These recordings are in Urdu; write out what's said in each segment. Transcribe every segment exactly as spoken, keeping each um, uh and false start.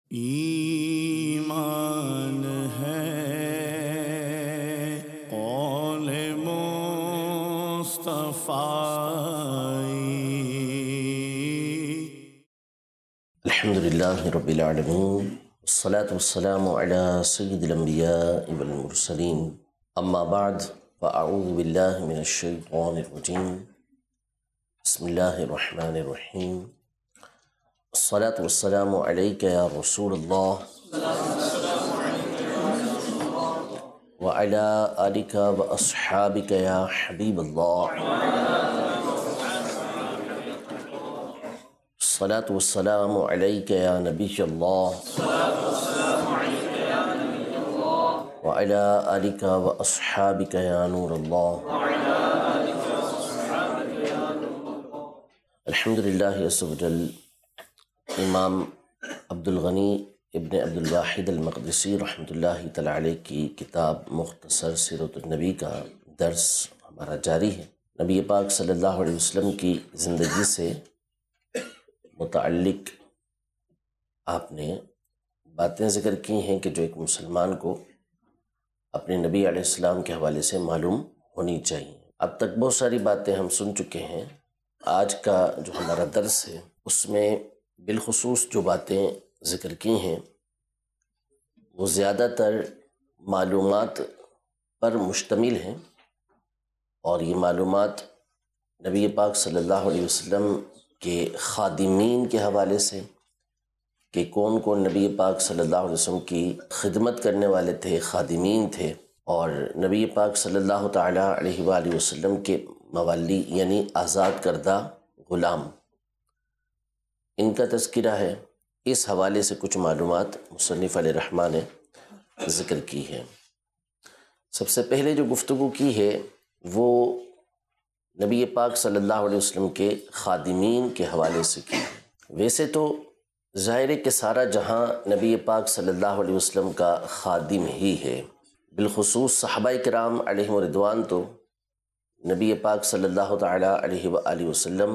ایمان ہے قول مصطفی۔ الحمدللہ رب العالمین، والصلاة والسلام علی سید الانبیاء والمرسلین، اما بعد فاعوذ باللہ من الشیطان الرجیم، بسم اللہ الرحمن الرحیم۔ الصلاة والسلام علیک یا رسول اللہ وعلی آلک واصحابک یا حبیب اللہ۔ الصلاة والسلام علیک یا نبی اللہ وعلی آلک واصحابک یا نور اللہ۔ الحمدللہ عز وجل، امام عبد الغنی ابن عبد الواحد المقدسی رحمۃ اللہ تعالی علیہ کی کتاب مختصر سیرت النبی کا درس ہمارا جاری ہے۔ نبی پاک صلی اللہ علیہ وسلم کی زندگی سے متعلق آپ نے باتیں ذکر کی ہیں کہ جو ایک مسلمان کو اپنے نبی علیہ السلام کے حوالے سے معلوم ہونی چاہیے۔ اب تک بہت ساری باتیں ہم سن چکے ہیں۔ آج کا جو ہمارا درس ہے اس میں بالخصوص جو باتیں ذکر کی ہیں وہ زیادہ تر معلومات پر مشتمل ہیں، اور یہ معلومات نبی پاک صلی اللہ علیہ وسلم کے خادمین کے حوالے سے کہ کون کون نبی پاک صلی اللہ علیہ وسلم کی خدمت کرنے والے تھے، خادمین تھے، اور نبی پاک صلی اللہ تعالی علیہ وآلہ وسلم کے موالی یعنی آزاد کردہ غلام، ان کا تذکرہ ہے۔ اس حوالے سے کچھ معلومات مصنف علیہ الرحمٰن نے ذکر کی ہے۔ سب سے پہلے جو گفتگو کی ہے وہ نبی پاک صلی اللہ علیہ وسلم کے خادمین کے حوالے سے کی ہے۔ ویسے تو ظاہر ہے کہ سارا جہاں نبی پاک صلی اللہ علیہ وسلم کا خادم ہی ہے، بالخصوص صحابہ کرام علیہم رضوان تو نبی پاک صلی اللہ تعالی علیہ وآلہ وسلم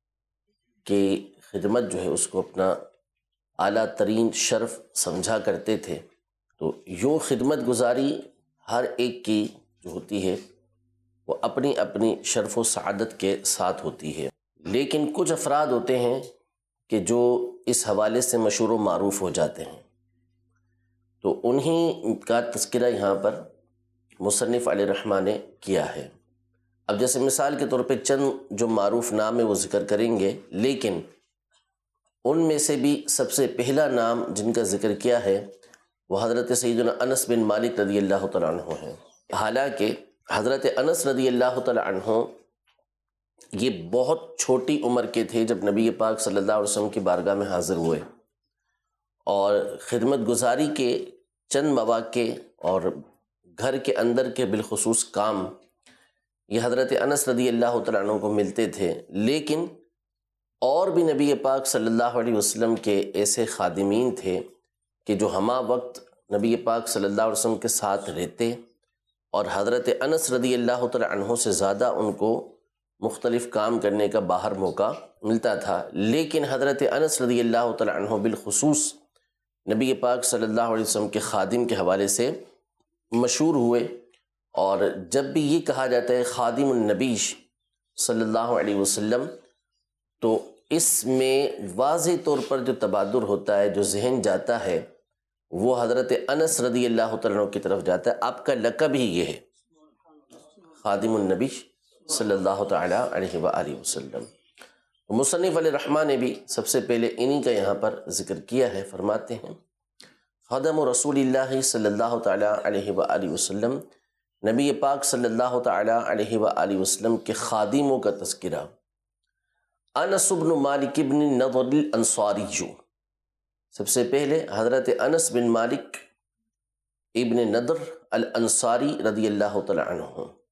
کی خدمت جو ہے اس کو اپنا اعلیٰ ترین شرف سمجھا کرتے تھے۔ تو یوں خدمت گزاری ہر ایک کی جو ہوتی ہے وہ اپنی اپنی شرف و سعادت کے ساتھ ہوتی ہے، لیکن کچھ افراد ہوتے ہیں کہ جو اس حوالے سے مشہور و معروف ہو جاتے ہیں، تو انہی کا تذکرہ یہاں پر مصنف علیہ الرحمٰن نے کیا ہے۔ اب جیسے مثال کے طور پہ چند جو معروف نام ہے وہ ذکر کریں گے، لیکن ان میں سے بھی سب سے پہلا نام جن کا ذکر کیا ہے وہ حضرت سیدنا انس بن مالک رضی اللہ تعالیٰ عنہ ہیں۔ حالانکہ حضرت انس رضی اللہ تعالیٰ عنہ یہ بہت چھوٹی عمر کے تھے جب نبی پاک صلی اللہ علیہ وسلم کی بارگاہ میں حاضر ہوئے، اور خدمت گزاری کے چند مواقع اور گھر کے اندر کے بالخصوص کام یہ حضرت انس رضی اللہ تعالیٰ عنہ کو ملتے تھے، لیکن اور بھی نبی پاک صلی اللہ علیہ وسلم کے ایسے خادمین تھے کہ جو ہمہ وقت نبی پاک صلی اللہ علیہ وسلم کے ساتھ رہتے، اور حضرت انس رضی اللہ تعالیٰ عنہ سے زیادہ ان کو مختلف کام کرنے کا باہر موقع ملتا تھا، لیکن حضرت انس رضی اللہ تعالیٰ عنہ بالخصوص نبی پاک صلی اللہ علیہ وسلم کے خادم کے حوالے سے مشہور ہوئے۔ اور جب بھی یہ کہا جاتا ہے خادم النبی صلی اللہ علیہ وسلم، تو اس میں واضح طور پر جو تبادر ہوتا ہے، جو ذہن جاتا ہے، وہ حضرت انس رضی اللہ تعالیٰ عنہ کی طرف جاتا ہے۔ آپ کا لقب ہی یہ ہے، خادم النبی صلی اللہ تعالی علیہ وآلہ وسلم۔ مصنف علیہ الرحمٰن نے بھی سب سے پہلے انہی کا یہاں پر ذکر کیا ہے۔ فرماتے ہیں خادم رسول اللہ صلی اللہ تعالی علیہ وآلہ وسلم، نبی پاک صلی اللہ تعالی علیہ وآلہ وسلم کے خادموں کا تذکرہ۔ انس بن مالک بن نضر الانصاری، سب سے پہلے حضرت انس بن مالک ابن نضر الانصاری رضی اللہ تعالی عنہ،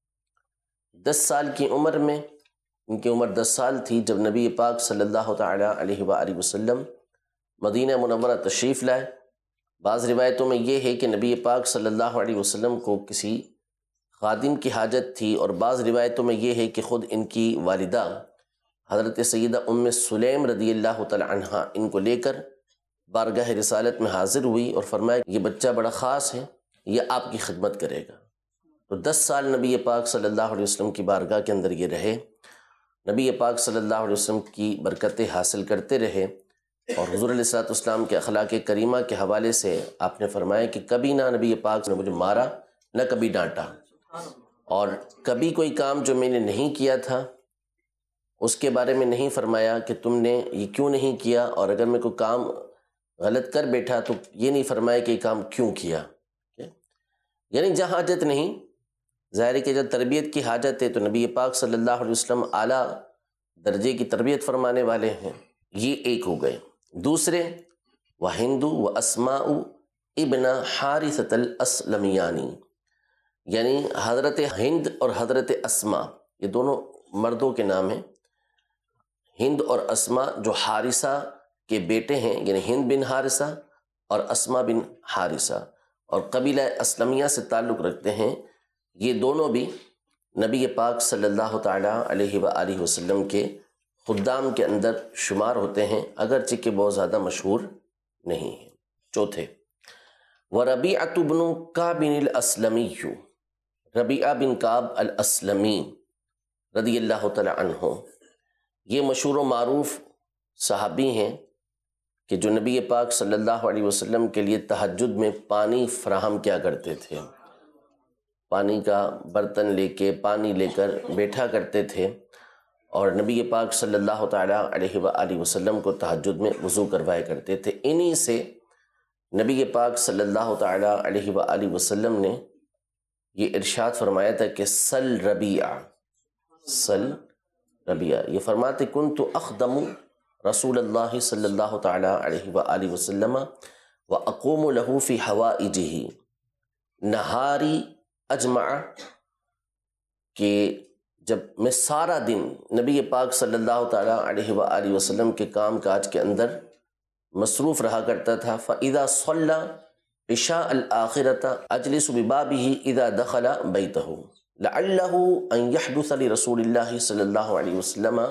دس سال کی عمر میں، ان کی عمر دس سال تھی جب نبی پاک صلی اللہ تعالی علیہ وآلہ وسلم مدینہ منورہ تشریف لائے۔ بعض روایتوں میں یہ ہے کہ نبی پاک صلی اللہ علیہ وسلم کو کسی خادم کی حاجت تھی، اور بعض روایتوں میں یہ ہے کہ خود ان کی والدہ حضرت سیدہ ام سلیم رضی اللہ تعالی عنہا ان کو لے کر بارگاہ رسالت میں حاضر ہوئی اور فرمایا یہ بچہ بڑا خاص ہے، یہ آپ کی خدمت کرے گا۔ تو دس سال نبی پاک صلی اللہ علیہ وسلم کی بارگاہ کے اندر یہ رہے، نبی پاک صلی اللہ علیہ وسلم کی برکتیں حاصل کرتے رہے، اور حضور علیہ الصلوۃ والسلام کے اخلاق کریمہ کے حوالے سے آپ نے فرمایا کہ کبھی نہ نبی پاک نے مجھے مارا، نہ کبھی ڈانٹا، اور کبھی کوئی کام جو میں نے نہیں کیا تھا اس کے بارے میں نہیں فرمایا کہ تم نے یہ کیوں نہیں کیا، اور اگر میں کوئی کام غلط کر بیٹھا تو یہ نہیں فرمایا کہ یہ کام کیوں کیا۔ یعنی جہاں حاجت نہیں، ظاہر ہے کہ جب تربیت کی حاجت ہے تو نبی پاک صلی اللہ علیہ وسلم اعلیٰ درجے کی تربیت فرمانے والے ہیں۔ یہ ایک ہو گئے۔ دوسرے وہند و اسماء ابن حارثۃ الاسلمیانی، یعنی حضرت ہند اور حضرت اسماء، یہ دونوں مردوں کے نام ہیں۔ ہند اور اسماء جو حارثہ کے بیٹے ہیں، یعنی ہند بن حارثہ اور اسماء بن حارثہ، اور قبیلہ اسلمیہ سے تعلق رکھتے ہیں، یہ دونوں بھی نبی پاک صلی اللہ تعالیٰ علیہ وآلہ وسلم کے خدام کے اندر شمار ہوتے ہیں، اگرچہ کہ بہت زیادہ مشہور نہیں ہیں۔ چوتھے وَرَبِيعَةُ بْنُ كَعْبٍ الْأَسْلَمِيُّ، ربیعہ بن کعب الاسلمی رضی اللہ تعالیٰ عنہ، یہ مشہور و معروف صحابی ہیں کہ جو نبی پاک صلی اللہ علیہ وسلم کے لیے تہجد میں پانی فراہم کیا کرتے تھے، پانی کا برتن لے کے پانی لے کر بیٹھا کرتے تھے، اور نبی پاک صلی اللہ تعالیٰ علیہ وآلہ وسلم کو تہجد میں وضو کروایا کرتے تھے۔ انہی سے نبی پاک صلی اللہ تعالیٰ علیہ وآلہ وسلم نے یہ ارشاد فرمایا تھا کہ سل ربیعہ، سل ربیعہ، یہ فرماتے کنت اخدم رسول اللہ صلی اللہ تعالیٰ علیہ وآلہ وسلم واقوم له فی حوائجہ نہاری اجمع، کہ جب میں سارا دن نبی پاک صلی اللہ تعالیٰ علیہ وآلہ وسلم کے کام کاج کے اندر مصروف رہا کرتا تھا، فَإِذَا صَلَّى عِشَاءَ الْآخِرَةَ أَجْلِسُ بِبَابِهِ إِذَا دَخَلَ بَيْتَهُ لَعَلَّهُ أَنْ يَحْدُثَ لِرَسُولِ اللَّهِ صلی اللہ علیہ وسلم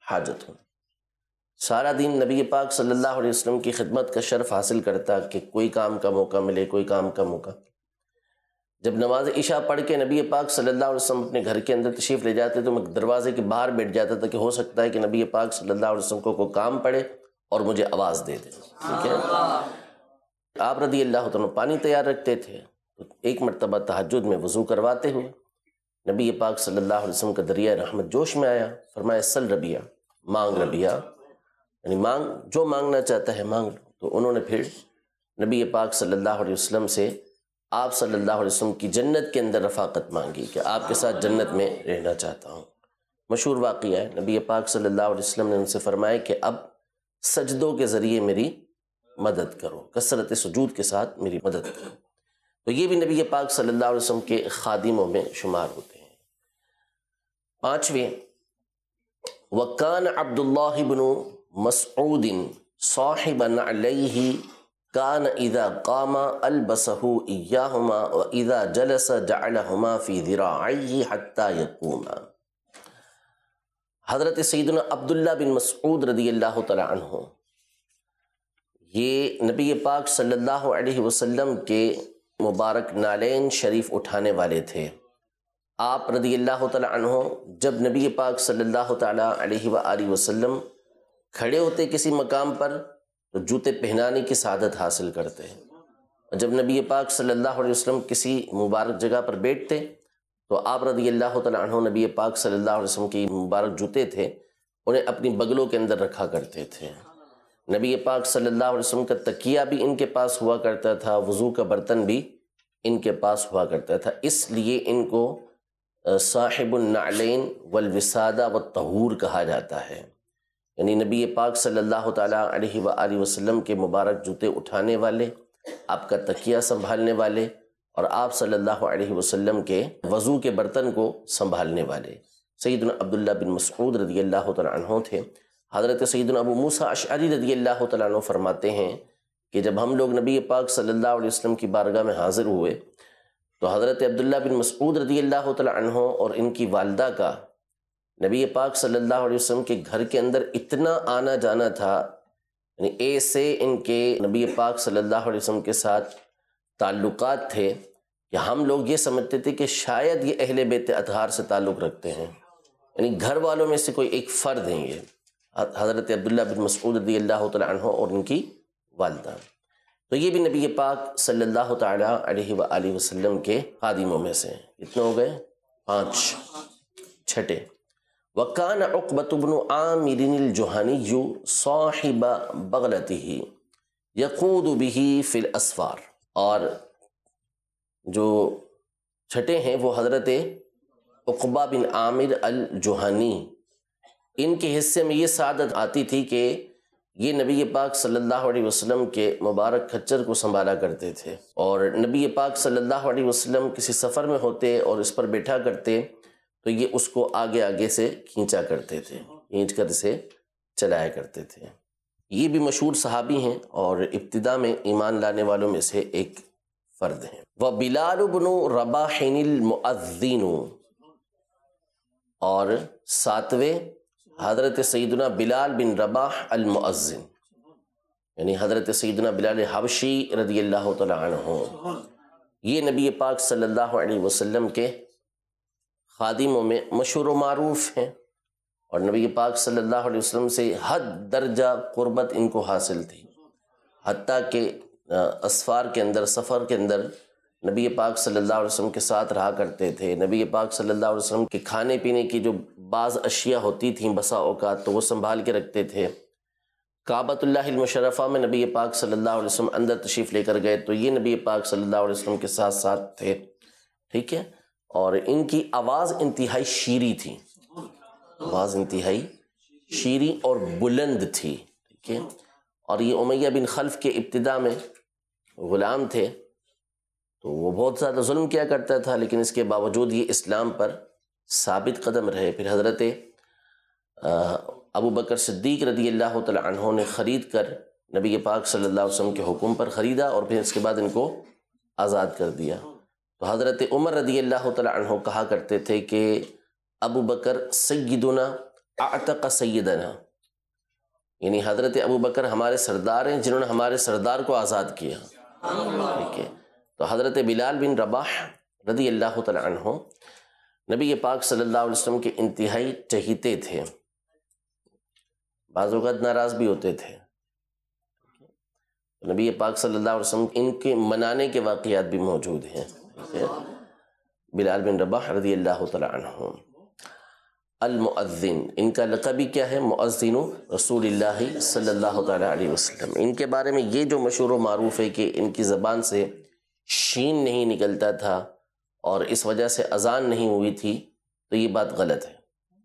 حاجت۔ سارا دن نبی پاک صلی اللہ علیہ وسلم کی خدمت کا شرف حاصل کرتا کہ کوئی کام کا موقع ملے، کوئی کام کا موقع۔ جب نماز عشاء پڑھ کے نبی پاک صلی اللہ علیہ وسلم اپنے گھر کے اندر تشریف لے جاتے تو میں دروازے کے باہر بیٹھ جاتا تھا کہ ہو سکتا ہے کہ نبی پاک صلی اللہ علیہ وسلم کو کوئی کام پڑے اور مجھے آواز دے دے، ٹھیک ہے۔ آپ رضی اللہ عنہ پانی تیار رکھتے تھے، تو ایک مرتبہ تہجد میں وضو کرواتے ہوئے نبی پاک صلی اللہ علیہ وسلم کا دریائے رحمت جوش میں آیا، فرمایا سل ربیعہ، مانگ ربیعہ، یعنی مانگ، جو مانگنا چاہتا ہے مانگ لو۔ تو انہوں نے پھر نبی پاک صلی اللہ علیہ وسلم سے آپ صلی اللہ علیہ وسلم کی جنت کے اندر رفاقت مانگی کہ آپ کے ساتھ جنت میں رہنا چاہتا ہوں۔ مشہور واقعہ ہے، نبی پاک صلی اللہ علیہ وسلم نے ان سے فرمایا کہ اب سجدوں کے ذریعے میری مدد کرو، کثرت سجود کے ساتھ میری مدد کرو۔ تو یہ بھی نبی پاک صلی اللہ علیہ وسلم کے خادموں میں شمار ہوتے ہیں۔ پانچویں وَكَانَ عَبْدُ اللَّهِ بْنُ مَسْعُودٍ صَاحِبًا عَلَيْهِ کان اذا قام البسہ ایاہما واذا جلس جعلہما فی ذراعیہ حتی یقوما۔ حضرت سیدنا عبداللہ بن مسعود رضی اللہ تعالی عنہ، یہ نبی پاک صلی اللہ علیہ وسلم کے مبارک نالین شریف اٹھانے والے تھے۔ آپ رضی اللہ تعالی عنہ جب نبی پاک صلی اللہ تعالی علیہ وآلہ وسلم کھڑے ہوتے کسی مقام پر تو جوتے پہنانے کی سعادت حاصل کرتے ہیں، اور جب نبی پاک صلی اللہ علیہ وسلم کسی مبارک جگہ پر بیٹھتے تو آپ رضی اللہ تعالیٰ عنہ نبی پاک صلی اللہ علیہ وسلم کی مبارک جوتے تھے انہیں اپنی بغلوں کے اندر رکھا کرتے تھے۔ نبی پاک صلی اللہ علیہ وسلم کا تکیہ بھی ان کے پاس ہوا کرتا تھا، وضو کا برتن بھی ان کے پاس ہوا کرتا تھا، اس لیے ان کو صاحب النعلین والوسادہ والطہور کہا جاتا ہے، یعنی نبی پاک صلی اللہ تعالیٰ علیہ وآلہ وسلم کے مبارک جوتے اٹھانے والے، آپ کا تکیہ سنبھالنے والے، اور آپ صلی اللہ علیہ وسلم کے وضو کے برتن کو سنبھالنے والے سیدنا عبداللہ بن مسعود رضی اللہ تعالیٰ عنہ تھے۔ حضرت سیدنا ابو موسیٰ اشعری رضی اللہ تعالیٰ عنہ فرماتے ہیں کہ جب ہم لوگ نبی پاک صلی اللہ علیہ وسلم کی بارگاہ میں حاضر ہوئے تو حضرت عبداللہ بن مسعود رضی اللہ تعالیٰ عنہ اور ان کی والدہ کا نبی پاک صلی اللہ علیہ وسلم کے گھر کے اندر اتنا آنا جانا تھا، یعنی ایسے ان کے نبی پاک صلی اللہ علیہ وسلم کے ساتھ تعلقات تھے کہ ہم لوگ یہ سمجھتے تھے کہ شاید یہ اہل بیت اطہار سے تعلق رکھتے ہیں، یعنی گھر والوں میں سے کوئی ایک فرد ہیں یہ، حضرت عبداللہ بن مسعود رضی اللہ تعالیٰ عنہ اور ان کی والدہ۔ تو یہ بھی نبی پاک صلی اللہ تعالیٰ علیہ وآلہ وسلم کے خادموں میں سے ہیں۔ کتنے ہو گئے؟ پانچ۔ چھٹے، وَكَانَ عُقْبَةُ بْنُ عَامِرٍ الْجُهَنِيُّ صَاحِبَ بَغْلَتِهِ يَقُودُ بِهِ فِي الْأَسْفَارِ، اور جو چھٹے ہیں وہ حضرت عقبہ بن عامر الجوہنی، ان کے حصے میں یہ سعادت آتی تھی کہ یہ نبی پاک صلی اللہ علیہ وسلم کے مبارک کھچر کو سنبھالا کرتے تھے، اور نبی پاک صلی اللہ علیہ وسلم کسی سفر میں ہوتے اور اس پر بیٹھا کرتے تو یہ اس کو آگے آگے سے کھینچا کرتے تھے، کھینچ کر اسے چلایا کرتے تھے۔ یہ بھی مشہور صحابی ہیں اور ابتدا میں ایمان لانے والوں میں سے ایک فرد ہیں۔ وَبِلَالُ بْنُ رَبَاحٍ الْمُؤَذِّنُ، اور ساتویں حضرت سیدنا بلال بن رباح المؤذن، یعنی حضرت سیدنا بلال حبشی رضی اللہ تعالیٰ عنہ، یہ نبی پاک صلی اللہ علیہ وسلم کے خادموں میں مشہور و معروف ہیں، اور نبی پاک صلی اللہ علیہ وسلم سے حد درجہ قربت ان کو حاصل تھی، حتیٰ کہ اسفار کے اندر، سفر کے اندر نبی پاک صلی اللہ علیہ وسلم کے ساتھ رہا کرتے تھے۔ نبی پاک صلی اللہ علیہ وسلم کے کھانے پینے کی جو بعض اشیاء ہوتی تھیں بسا اوقات تو وہ سنبھال کے رکھتے تھے۔ کعبۃ اللہ المشرفہ میں نبی پاک صلی اللہ علیہ وسلم اندر تشریف لے کر گئے تو یہ نبی پاک صلی اللہ علیہ وسلم کے ساتھ ساتھ تھے، ٹھیک ہے، اور ان کی آواز انتہائی شیریں تھی، آواز انتہائی شیریں اور بلند تھی، ٹھیک ہے، اور یہ امیہ بن خلف کے ابتدا میں غلام تھے تو وہ بہت زیادہ ظلم کیا کرتا تھا، لیکن اس کے باوجود یہ اسلام پر ثابت قدم رہے۔ پھر حضرت ابو بکر صدیق رضی اللہ تعالیٰ عنہ نے خرید کر نبی پاک صلی اللہ علیہ وسلم کے حکم پر خریدا اور پھر اس کے بعد ان کو آزاد کر دیا۔ تو حضرت عمر رضی اللہ تعالیٰ عنہ کہا کرتے تھے کہ ابو بکر سیدنا اعتق سیدنا، یعنی حضرت ابو بکر ہمارے سردار ہیں جنہوں نے ہمارے سردار کو آزاد کیا، ٹھیک ہے۔ تو حضرت بلال بن رباح رضی اللہ تعالیٰ عنہ نبی پاک صلی اللہ علیہ وسلم کے انتہائی چہیتے تھے، بعض اوقات ناراض بھی ہوتے تھے۔ نبی پاک صلی اللہ علیہ وسلم ان کے منانے کے واقعات بھی موجود ہیں، ٹھیک ہے۔ بلال بن رباح رضی اللہ تعالیٰ عنہ المؤذن، ان کا لقبی کیا ہے؟ مؤذن رسول اللہ صلی اللہ تعالیٰ علیہ وسلم۔ ان کے بارے میں یہ جو مشہور و معروف ہے کہ ان کی زبان سے شین نہیں نکلتا تھا اور اس وجہ سے اذان نہیں ہوئی تھی، تو یہ بات غلط ہے۔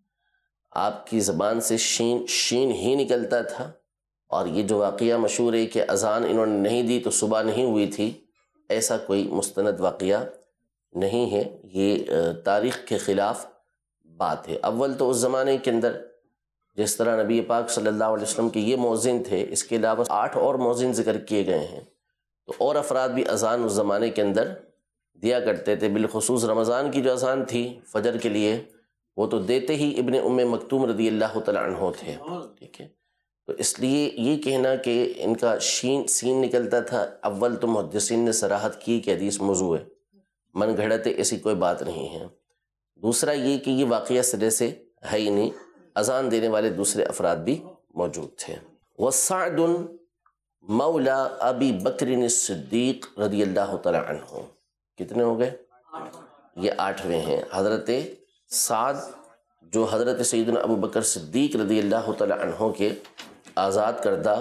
آپ کی زبان سے شین شین ہی نکلتا تھا، اور یہ جو واقعہ مشہور ہے کہ اذان انہوں نے نہیں دی تو صبح نہیں ہوئی تھی، ایسا کوئی مستند واقعہ نہیں ہے، یہ تاریخ کے خلاف بات ہے۔ اول تو اس زمانے کے اندر جس طرح نبی پاک صلی اللہ علیہ وسلم کے یہ مؤذن تھے، اس کے علاوہ آٹھ اور مؤذن ذکر کیے گئے ہیں، تو اور افراد بھی اذان اس زمانے کے اندر دیا کرتے تھے۔ بالخصوص رمضان کی جو اذان تھی فجر کے لیے، وہ تو دیتے ہی ابن ام مکتوم رضی اللہ تعالیٰ عنہ تھے، ٹھیک ہے۔ تو اس لیے یہ کہنا کہ ان کا شین سین نکلتا تھا، اول تو محدثین نے صراحت کی کہ حدیث موضوع ہے، من گھڑت ہے، ایسی کوئی بات نہیں ہے۔ دوسرا یہ کہ یہ واقعہ سرے سے ہے ہی نہیں، اذان دینے والے دوسرے افراد بھی موجود تھے۔ وسعد مولا ابی بکر الصدیق رضی اللہ تعالیٰ عنہ، کتنے ہو گئے؟ یہ آٹھویں ہیں۔ حضرت سعد جو حضرت سیدنا ابو بکر صدیق رضی اللہ تعالیٰ عنہ کے آزاد کردہ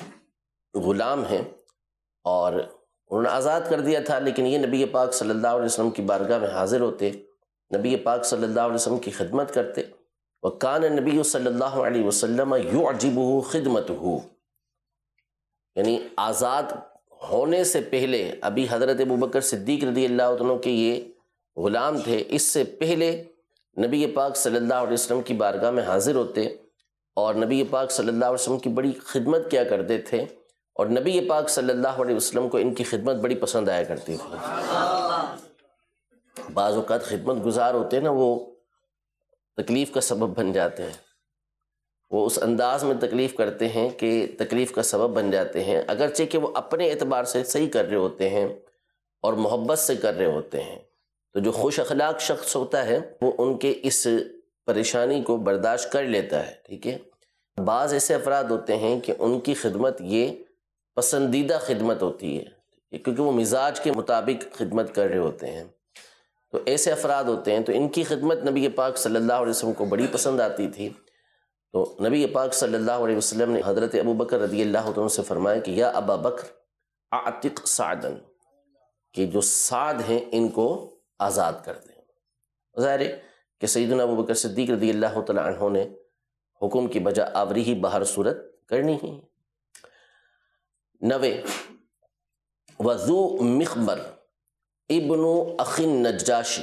غلام ہیں، اور انہوں نے آزاد کر دیا تھا، لیکن یہ نبی پاک صلی اللہ علیہ وسلم کی بارگاہ میں حاضر ہوتے، نبی پاک صلی اللہ علیہ وسلم کی خدمت کرتے۔ وَكَانَ النَّبِيُّ صلی اللہ علیہ وسلم يُعْجِبُهُ خِدْمَتُهُ، یعنی آزاد ہونے سے پہلے ابھی حضرت ابو بکر صدیق رضی اللہ عنہ کے یہ غلام تھے، اس سے پہلے نبی پاک صلی اللہ علیہ وسلم کی بارگاہ میں حاضر ہوتے اور نبی پاک صلی اللہ علیہ وسلم کی بڑی خدمت کیا کرتے تھے، اور نبی پاک صلی اللہ علیہ وسلم کو ان کی خدمت بڑی پسند آیا کرتی تھی۔ بعض اوقات خدمت گزار ہوتے ہیں نا، وہ تکلیف کا سبب بن جاتے ہیں، وہ اس انداز میں تکلیف کرتے ہیں کہ تکلیف کا سبب بن جاتے ہیں، اگرچہ کہ وہ اپنے اعتبار سے صحیح کر رہے ہوتے ہیں اور محبت سے کر رہے ہوتے ہیں۔ تو جو خوش اخلاق شخص ہوتا ہے وہ ان کے اس پریشانی کو برداشت کر لیتا ہے، ٹھیک ہے۔ بعض ایسے افراد ہوتے ہیں کہ ان کی خدمت یہ پسندیدہ خدمت ہوتی ہے کیونکہ وہ مزاج کے مطابق خدمت کر رہے ہوتے ہیں، تو ایسے افراد ہوتے ہیں تو ان کی خدمت نبی پاک صلی اللہ علیہ وسلم کو بڑی پسند آتی تھی۔ تو نبی پاک صلی اللہ علیہ وسلم نے حضرت ابو بکر رضی اللہ عنہ سے فرمایا کہ یا ابا بکر اعتق سعدن، کہ جو سعد ہیں ان کو آزاد کر دیں۔ ظاہر ہے کہ سیدنا ابو بکر صدیق رضی اللہ تعالی عنہ نے حکم کی بجا آوری ہی بہر صورت کرنی ہی۔ نوے وذو مخبر ابن اخی النجاشی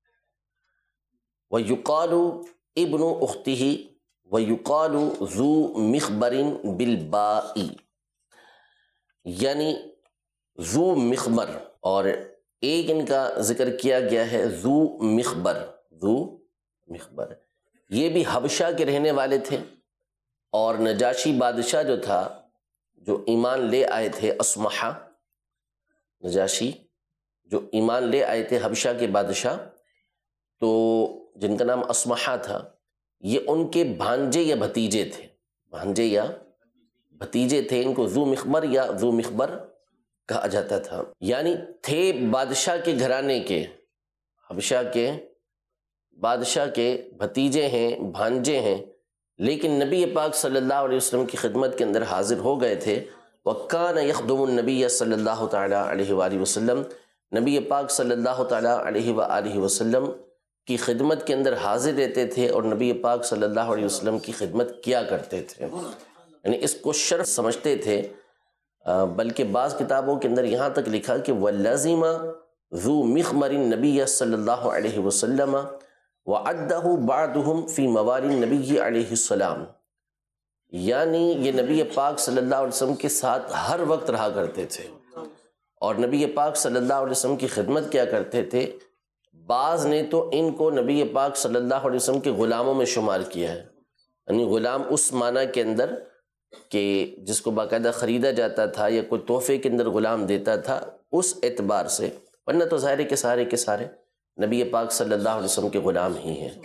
ویقال ابن اختہ ویقال ذو مخبر بالبائی، یعنی ذو مخبر، اور ایک ان کا ذکر کیا گیا ہے ذو مخبر، ذو مخبر یہ بھی حبشہ کے رہنے والے تھے، اور نجاشی بادشاہ جو تھا جو ایمان لے آئے تھے، اسمحہ نجاشی جو ایمان لے آئے تھے حبشہ کے بادشاہ، تو جن کا نام اسمحہ تھا، یہ ان کے بھانجے یا بھتیجے تھے، بھانجے یا بھتیجے تھے، ان کو ذو مخبر یا ذو مخبر کہا جاتا تھا، یعنی تھے بادشاہ کے گھرانے کے، حبشہ کے بادشاہ کے بھتیجے ہیں، بھانجے ہیں، لیکن نبی پاک صلی اللہ علیہ وسلم کی خدمت کے اندر حاضر ہو گئے تھے۔ وَكَانَ يَخْدُمُ النَّبِيَّ صلی اللہ تعالیٰ علیہ وآلہ وسلم، نبی پاک صلی اللہ تعالیٰ علیہ وآلہ وسلم کی خدمت کے اندر حاضر رہتے تھے اور نبی پاک صلی اللہ علیہ وسلم کی خدمت کیا کرتے تھے، یعنی اس کو شرف سمجھتے تھے۔ بلکہ بعض کتابوں کے اندر یہاں تک لکھا کہ وَلَّزِمَ ذُو مِخْمَرِ النَّبِيَّ صلی اللہ علیہ وسلم وَعَدَّهُ بَعْدُهُمْ فِي مَوَالِ النَّبِيِّ علیہ السلام، یعنی یہ نبی پاک صلی اللہ علیہ وسلم کے ساتھ ہر وقت رہا کرتے تھے اور نبی پاک صلی اللہ علیہ وسلم کی خدمت کیا کرتے تھے۔ بعض نے تو ان کو نبی پاک صلی اللہ علیہ وسلم کے غلاموں میں شمار کیا ہے، یعنی غلام اس معنی کے اندر کہ جس کو باقاعدہ خریدا جاتا تھا یا کوئی تحفے کے اندر غلام دیتا تھا، اس اعتبار سے، ورنہ تو ظاہر کے سارے کے سارے نبی پاک صلی اللہ علیہ وسلم کے غلام ہی ہیں۔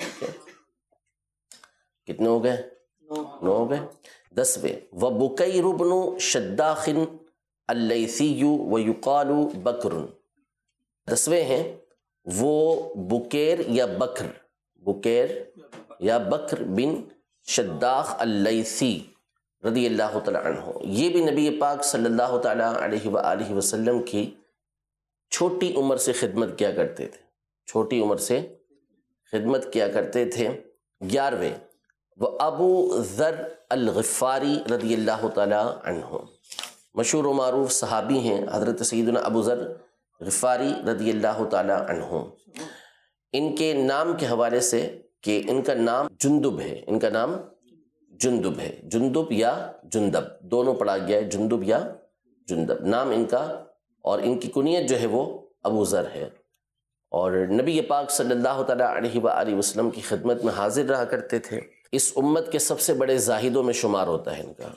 کتنے ہو گئے؟ نو ہو گئے۔ دسویں وَبُكَيْرُ بْنُ شَدَّاخٍ اللیثی وَيُقَالُ بکر، دسویں ہیں وہ بکیر یا بکر، بکیر یا بکر بن شداخ اللیثی رضی اللہ تعالیٰ عنہ، یہ بھی نبی پاک صلی اللہ تعالیٰ علیہ وآلہ وسلم کی چھوٹی عمر سے خدمت کیا کرتے تھے، چھوٹی عمر سے خدمت کیا کرتے تھے۔ گیارہویں وہ ابو ذر الغفاری رضی اللہ تعالیٰ عنہ، مشہور و معروف صحابی ہیں حضرت سیدنا ابو ذر غفاری رضی اللہ تعالیٰ عنہ۔ ان کے نام کے حوالے سے کہ ان کا نام جندب ہے، ان کا نام جندب ہے، جندب یا جندب دونوں پڑھا گیا ہے، جندب یا جندب نام ان کا، اور ان کی کنیت جو ہے وہ ابو ذر ہے، اور نبی پاک صلی اللہ تعالیٰ علیہ وآلہ وسلم کی خدمت میں حاضر رہا کرتے تھے۔ اس امت کے سب سے بڑے زاہدوں میں شمار ہوتا ہے ان کا،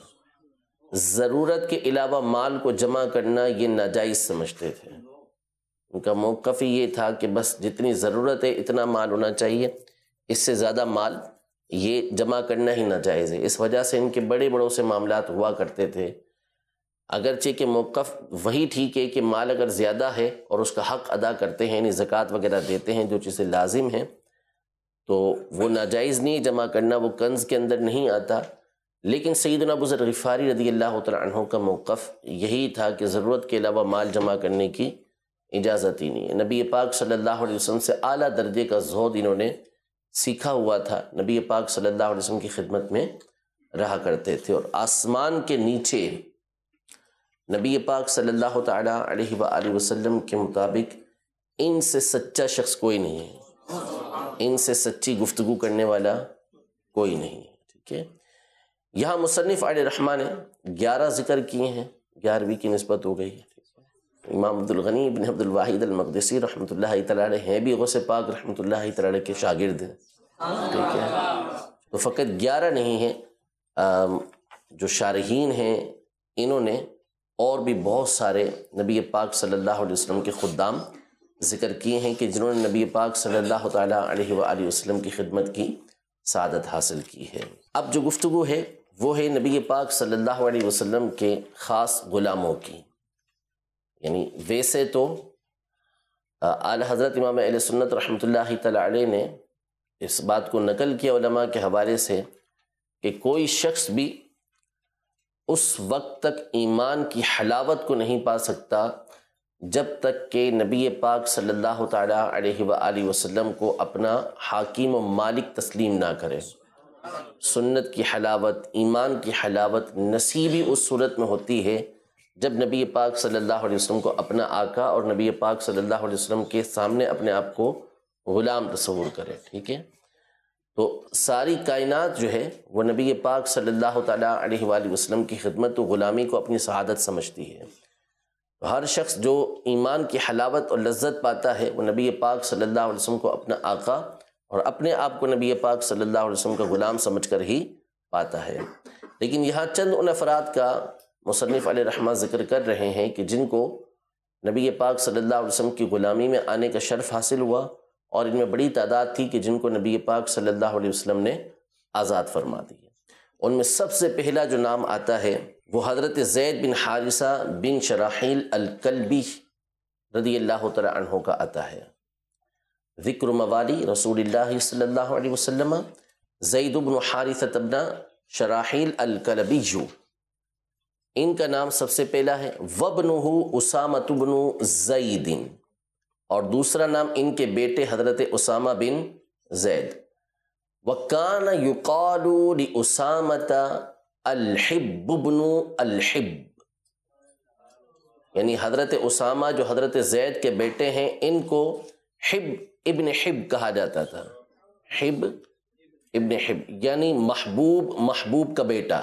ضرورت کے علاوہ مال کو جمع کرنا یہ ناجائز سمجھتے تھے، ان کا موقف ہی یہ تھا کہ بس جتنی ضرورت ہے اتنا مال ہونا چاہیے، اس سے زیادہ مال یہ جمع کرنا ہی ناجائز ہے۔ اس وجہ سے ان کے بڑے بڑوں سے معاملات ہوا کرتے تھے، اگرچہ کہ موقف وہی ٹھیک ہے کہ مال اگر زیادہ ہے اور اس کا حق ادا کرتے ہیں، یعنی زکوٰۃ وغیرہ دیتے ہیں جو چیزیں لازم ہیں، تو وہ ناجائز نہیں جمع کرنا، وہ کنز کے اندر نہیں آتا۔ لیکن سیدنا ابو ذر غفاری رضی اللہ تعالیٰ عنہ کا موقف یہی تھا کہ ضرورت کے علاوہ مال جمع کرنے کی اجازت ہی نہیں ہے۔ نبی پاک صلی اللہ علیہ وسلم سے اعلیٰ درجے کا زہد انہوں نے سیکھا ہوا تھا، نبی پاک صلی اللہ علیہ وسلم کی خدمت میں رہا کرتے تھے، اور آسمان کے نیچے نبی پاک صلی اللہ تعالیٰ علیہ وآلہ وسلم کے مطابق ان سے سچا شخص کوئی نہیں ہے، ان سے سچی گفتگو کرنے والا کوئی نہیں ہے، ٹھیک ہے۔ یہاں مصنف علیہ رحمٰن نے گیارہ ذکر کیے ہیں، گیارہویں کی نسبت ہو گئی ہے۔ امام عبد الغنی بن عبد الواحد المقدسی رحمۃ اللہ تعالیٰ علیہ ہیں بھی غوث پاک رحمۃ اللہ تعالیٰ علیہ کے شاگرد ہیں، ٹھیک ہے، تو فقط گیارہ نہیں ہیں، جو شارحین ہیں انہوں نے اور بھی بہت سارے نبی پاک صلی اللہ علیہ وسلم کے خدام ذکر کیے ہیں کہ جنہوں نے نبی پاک صلی اللہ تعالیٰ علیہ وآلہ وسلم کی خدمت کی سعادت حاصل کی ہے۔ اب جو گفتگو ہے وہ ہے نبی پاک صلی اللہ علیہ وسلم کے خاص غلاموں کی۔ یعنی ویسے تو اعلیٰ حضرت امام اہل سنت رحمۃ اللہ تعالیٰ علیہ نے اس بات کو نقل کیا علماء کے حوالے سے کہ کوئی شخص بھی اس وقت تک ایمان کی حلاوت کو نہیں پا سکتا جب تک کہ نبی پاک صلی اللہ تعالیٰ علیہ وآلہ وسلم کو اپنا حاکم و مالک تسلیم نہ کرے۔ سنت کی حلاوت، ایمان کی حلاوت نصیبی اس صورت میں ہوتی ہے جب نبی پاک صلی اللہ علیہ وسلم کو اپنا آقا اور نبی پاک صلی اللہ علیہ وسلم کے سامنے اپنے آپ کو غلام تصور کرے۔ ٹھیک ہے، تو ساری کائنات جو ہے وہ نبی پاک صلی اللہ تعالیٰ علیہ وآلہ وسلم کی خدمت و غلامی کو اپنی سعادت سمجھتی ہے۔ ہر شخص جو ایمان کی حلاوت اور لذت پاتا ہے وہ نبی پاک صلی اللہ علیہ وسلم کو اپنا آقا اور اپنے آپ کو نبی پاک صلی اللہ علیہ وسلم کا غلام سمجھ کر ہی پاتا ہے۔ لیکن یہاں چند ان افراد کا مصنف علیہ رحمہ ذکر کر رہے ہیں کہ جن کو نبی پاک صلی اللہ علیہ وسلم کی غلامی میں آنے کا شرف حاصل ہوا، اور ان میں بڑی تعداد تھی کہ جن کو نبی پاک صلی اللہ علیہ وسلم نے آزاد فرما دی۔ ان میں سب سے پہلا جو نام آتا ہے وہ حضرت زید بن حارثہ بن شراحیل الکلبی رضی اللہ تعالی عنہ کا آتا ہے۔ ذکر موالی رسول اللہ صلی اللہ علیہ وسلم زید بن حارثہ بن شراحیل الکلبی، ان کا نام سب سے پہلا ہے۔ وابنہ اسامۃ بن زید، اور دوسرا نام ان کے بیٹے حضرت اسامہ بن زید۔ وَكَانَ يُقَالُ لِأُسَامَةَ الْحِبُّ بْنُ الْحِبِّ، یعنی حضرت اسامہ جو حضرت زید کے بیٹے ہیں ان کو حب ابن حب کہا جاتا تھا۔ حب ابن حب یعنی محبوب محبوب کا بیٹا،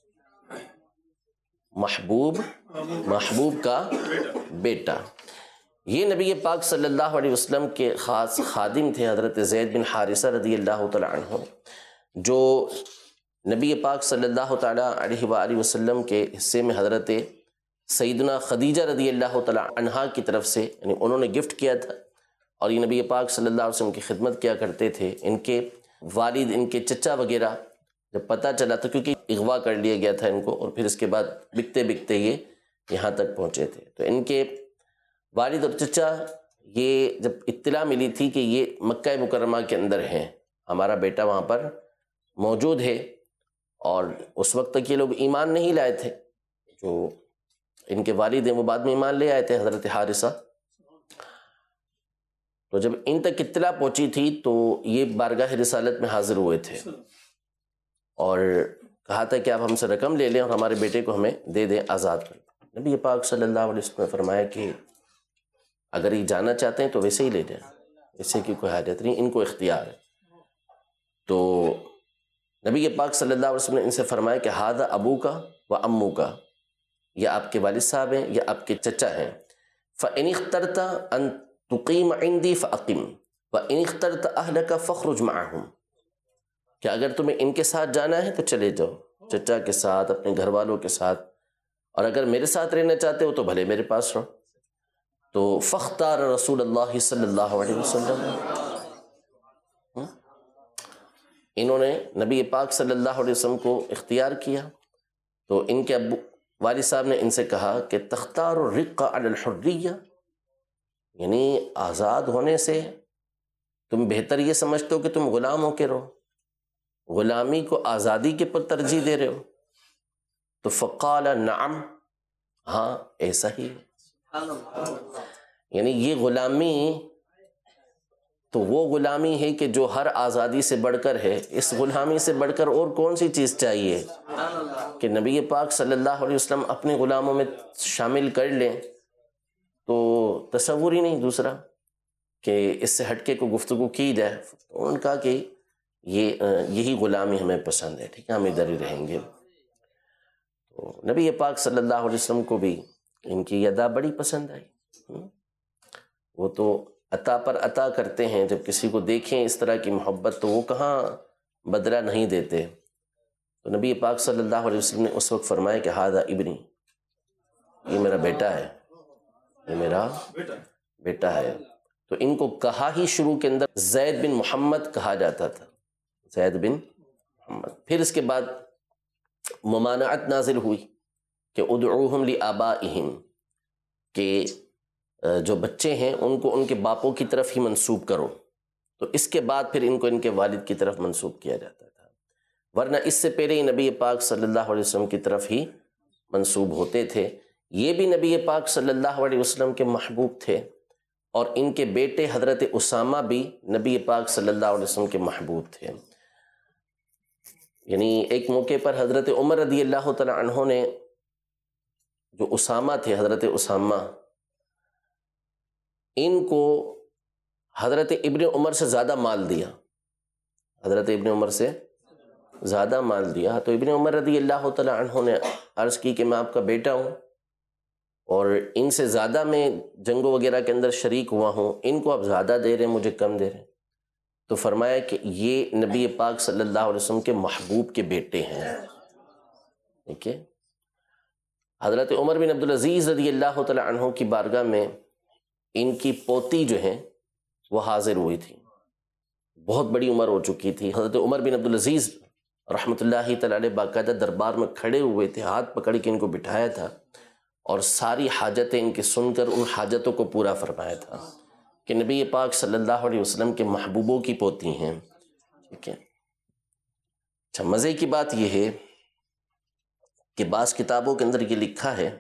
محبوب محبوب کا بیٹا۔ یہ نبی پاک صلی اللہ علیہ وسلم کے خاص خادم تھے حضرت زید بن حارثہ رضی اللہ تعالی عنہ، جو نبی پاک صلی اللہ تعالی علیہ وآلہ وسلم کے حصے میں حضرت سیدنا خدیجہ رضی اللہ تعالی عنہا کی طرف سے، یعنی انہوں نے گفٹ کیا تھا، اور یہ نبی پاک صلی اللہ علیہ وسلم کی خدمت کیا کرتے تھے۔ ان کے والد، ان کے چچا وغیرہ جب پتہ چلا تھا، کیونکہ اغوا کر لیا گیا تھا ان کو، اور پھر اس کے بعد بکتے بکتے یہ یہاں تک پہنچے تھے، تو ان کے والد اور چچا یہ جب اطلاع ملی تھی کہ یہ مکہ مکرمہ کے اندر ہیں، ہمارا بیٹا وہاں پر موجود ہے، اور اس وقت تک یہ لوگ ایمان نہیں لائے تھے، جو ان کے والد ہیں وہ بعد میں ایمان لے آئے تھے، حضرت حارثہ۔ تو جب ان تک اطلاع پہنچی تھی تو یہ بارگاہ رسالت میں حاضر ہوئے تھے اور کہا تھا کہ آپ ہم سے رقم لے لیں اور ہمارے بیٹے کو ہمیں دے دیں، آزاد کر دیں۔ نبی پاک صلی اللہ علیہ وسلم نے فرمایا کہ اگر یہ جانا چاہتے ہیں تو ویسے ہی لے جائیں، اسے کی کوئی حاجت نہیں، ان کو اختیار ہے۔ تو نبی پاک صلی اللہ علیہ وسلم نے ان سے فرمایا کہ ہذا ابو کا و امو کا، یہ آپ کے والد صاحب ہیں، یہ آپ کے چچا ہیں۔ فَإِنِ اخْتَرْتَ أَن تُقِيمَ عِنْدِي فَأَقِمْ وَإِنِ اخْتَرْتَ أَهْلَكَ فَاخْرُجْ مَعَهُمْ، کہ اگر تمہیں ان کے ساتھ جانا ہے تو چلے جاؤ، چچا کے ساتھ، اپنے گھر والوں کے ساتھ، اور اگر میرے ساتھ رہنا چاہتے ہو تو بھلے میرے پاس رہو۔ تو فاختار رسول اللہ صلی اللہ علیہ وسلم، انہوں نے نبی پاک صلی اللہ علیہ وسلم کو اختیار کیا۔ تو ان کے ابو والد صاحب نے ان سے کہا کہ تختار الرق علی الحریہ، یعنی آزاد ہونے سے تم بہتر یہ سمجھتے ہو کہ تم غلام ہو کے رہو، غلامی کو آزادی کے پر ترجیح دے رہے ہو؟ تو فقال نعم، ہاں ایسا ہی ہے۔ یعنی یہ غلامی تو وہ غلامی ہے کہ جو ہر آزادی سے بڑھ کر ہے، اس غلامی سے بڑھ کر اور کون سی چیز چاہیے کہ نبی پاک صلی اللہ علیہ وسلم اپنے غلاموں میں شامل کر لیں؟ تو تصور ہی نہیں دوسرا کہ اس سے ہٹ کے کوئی گفتگو کی جائے۔ انہوں نے کہا کہ یہ یہی غلامی ہمیں پسند ہے، ٹھیک ہے، ہم ادھر ہی رہیں گے۔ تو نبی پاک صلی اللہ علیہ وسلم کو بھی ان کی ادا بڑی پسند آئی۔ وہ تو عطا پر عطا کرتے ہیں، جب کسی کو دیکھیں اس طرح کی محبت تو وہ کہاں بدلہ نہیں دیتے۔ تو نبی پاک صلی اللہ علیہ وسلم نے اس وقت فرمایا کہ ہذا ابنی، یہ میرا بیٹا ہے، یہ میرا بیٹا ہے۔ تو ان کو کہا ہی شروع کے اندر زید بن محمد کہا جاتا تھا، زید بن محمد۔ پھر اس کے بعد ممانعت نازل ہوئی کہ ادعوہم لآبائہم، کہ جو بچے ہیں ان کو ان کے باپوں کی طرف ہی منسوب کرو، تو اس کے بعد پھر ان کو ان کے والد کی طرف منسوب کیا جاتا تھا، ورنہ اس سے پہلے ہی نبی پاک صلی اللہ علیہ وسلم کی طرف ہی منسوب ہوتے تھے۔ یہ بھی نبی پاک صلی اللہ علیہ وسلم کے محبوب تھے، اور ان کے بیٹے حضرت اسامہ بھی نبی پاک صلی اللہ علیہ وسلم کے محبوب تھے۔ یعنی ایک موقع پر حضرت عمر رضی اللہ تعالی عنہ نے جو اسامہ تھے، حضرت اسامہ، ان کو حضرت ابن عمر سے زیادہ مال دیا، حضرت ابن عمر سے زیادہ مال دیا۔ تو ابن عمر رضی اللہ تعالی عنہ نے عرض کی کہ میں آپ کا بیٹا ہوں اور ان سے زیادہ میں جنگوں وغیرہ کے اندر شریک ہوا ہوں، ان کو آپ زیادہ دے رہے ہیں، مجھے کم دے رہے ہیں۔ تو فرمایا کہ یہ نبی پاک صلی اللہ علیہ وسلم کے محبوب کے بیٹے ہیں۔ ٹھیک ہے، حضرت عمر بن عبدالعزیز رضی اللہ تعالی عنہ کی بارگاہ میں ان کی پوتی جو ہیں وہ حاضر ہوئی تھی، بہت بڑی عمر ہو چکی تھی۔ حضرت عمر بن عبدالعزیز رحمۃ اللہ تعالی علیہ باقاعدہ دربار میں کھڑے ہوئے تھے، ہاتھ پکڑ کے ان کو بٹھایا تھا اور ساری حاجتیں ان کی سن کر ان حاجتوں کو پورا فرمایا تھا کہ نبی پاک صلی اللہ علیہ وسلم کے محبوبوں کی پوتی ہیں۔ ٹھیک ہے، اچھا، مزے کی بات یہ ہے کہ بعض کتابوں کے اندر یہ لکھا ہے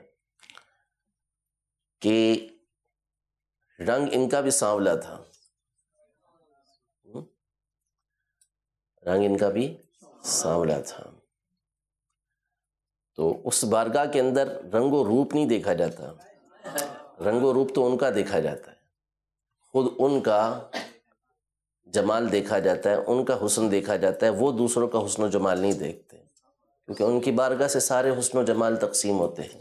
کہ رنگ ان کا بھی سانولا تھا، رنگ ان کا بھی سانولا تھا۔ تو اس بارگاہ کے اندر رنگ و روپ نہیں دیکھا جاتا، رنگ و روپ تو ان کا دیکھا جاتا ہے، خود ان کا جمال دیکھا جاتا ہے، ان کا حسن دیکھا جاتا ہے، وہ دوسروں کا حسن و جمال نہیں دیکھتے، کیونکہ ان کی بارگاہ سے سارے حسن و جمال تقسیم ہوتے ہیں۔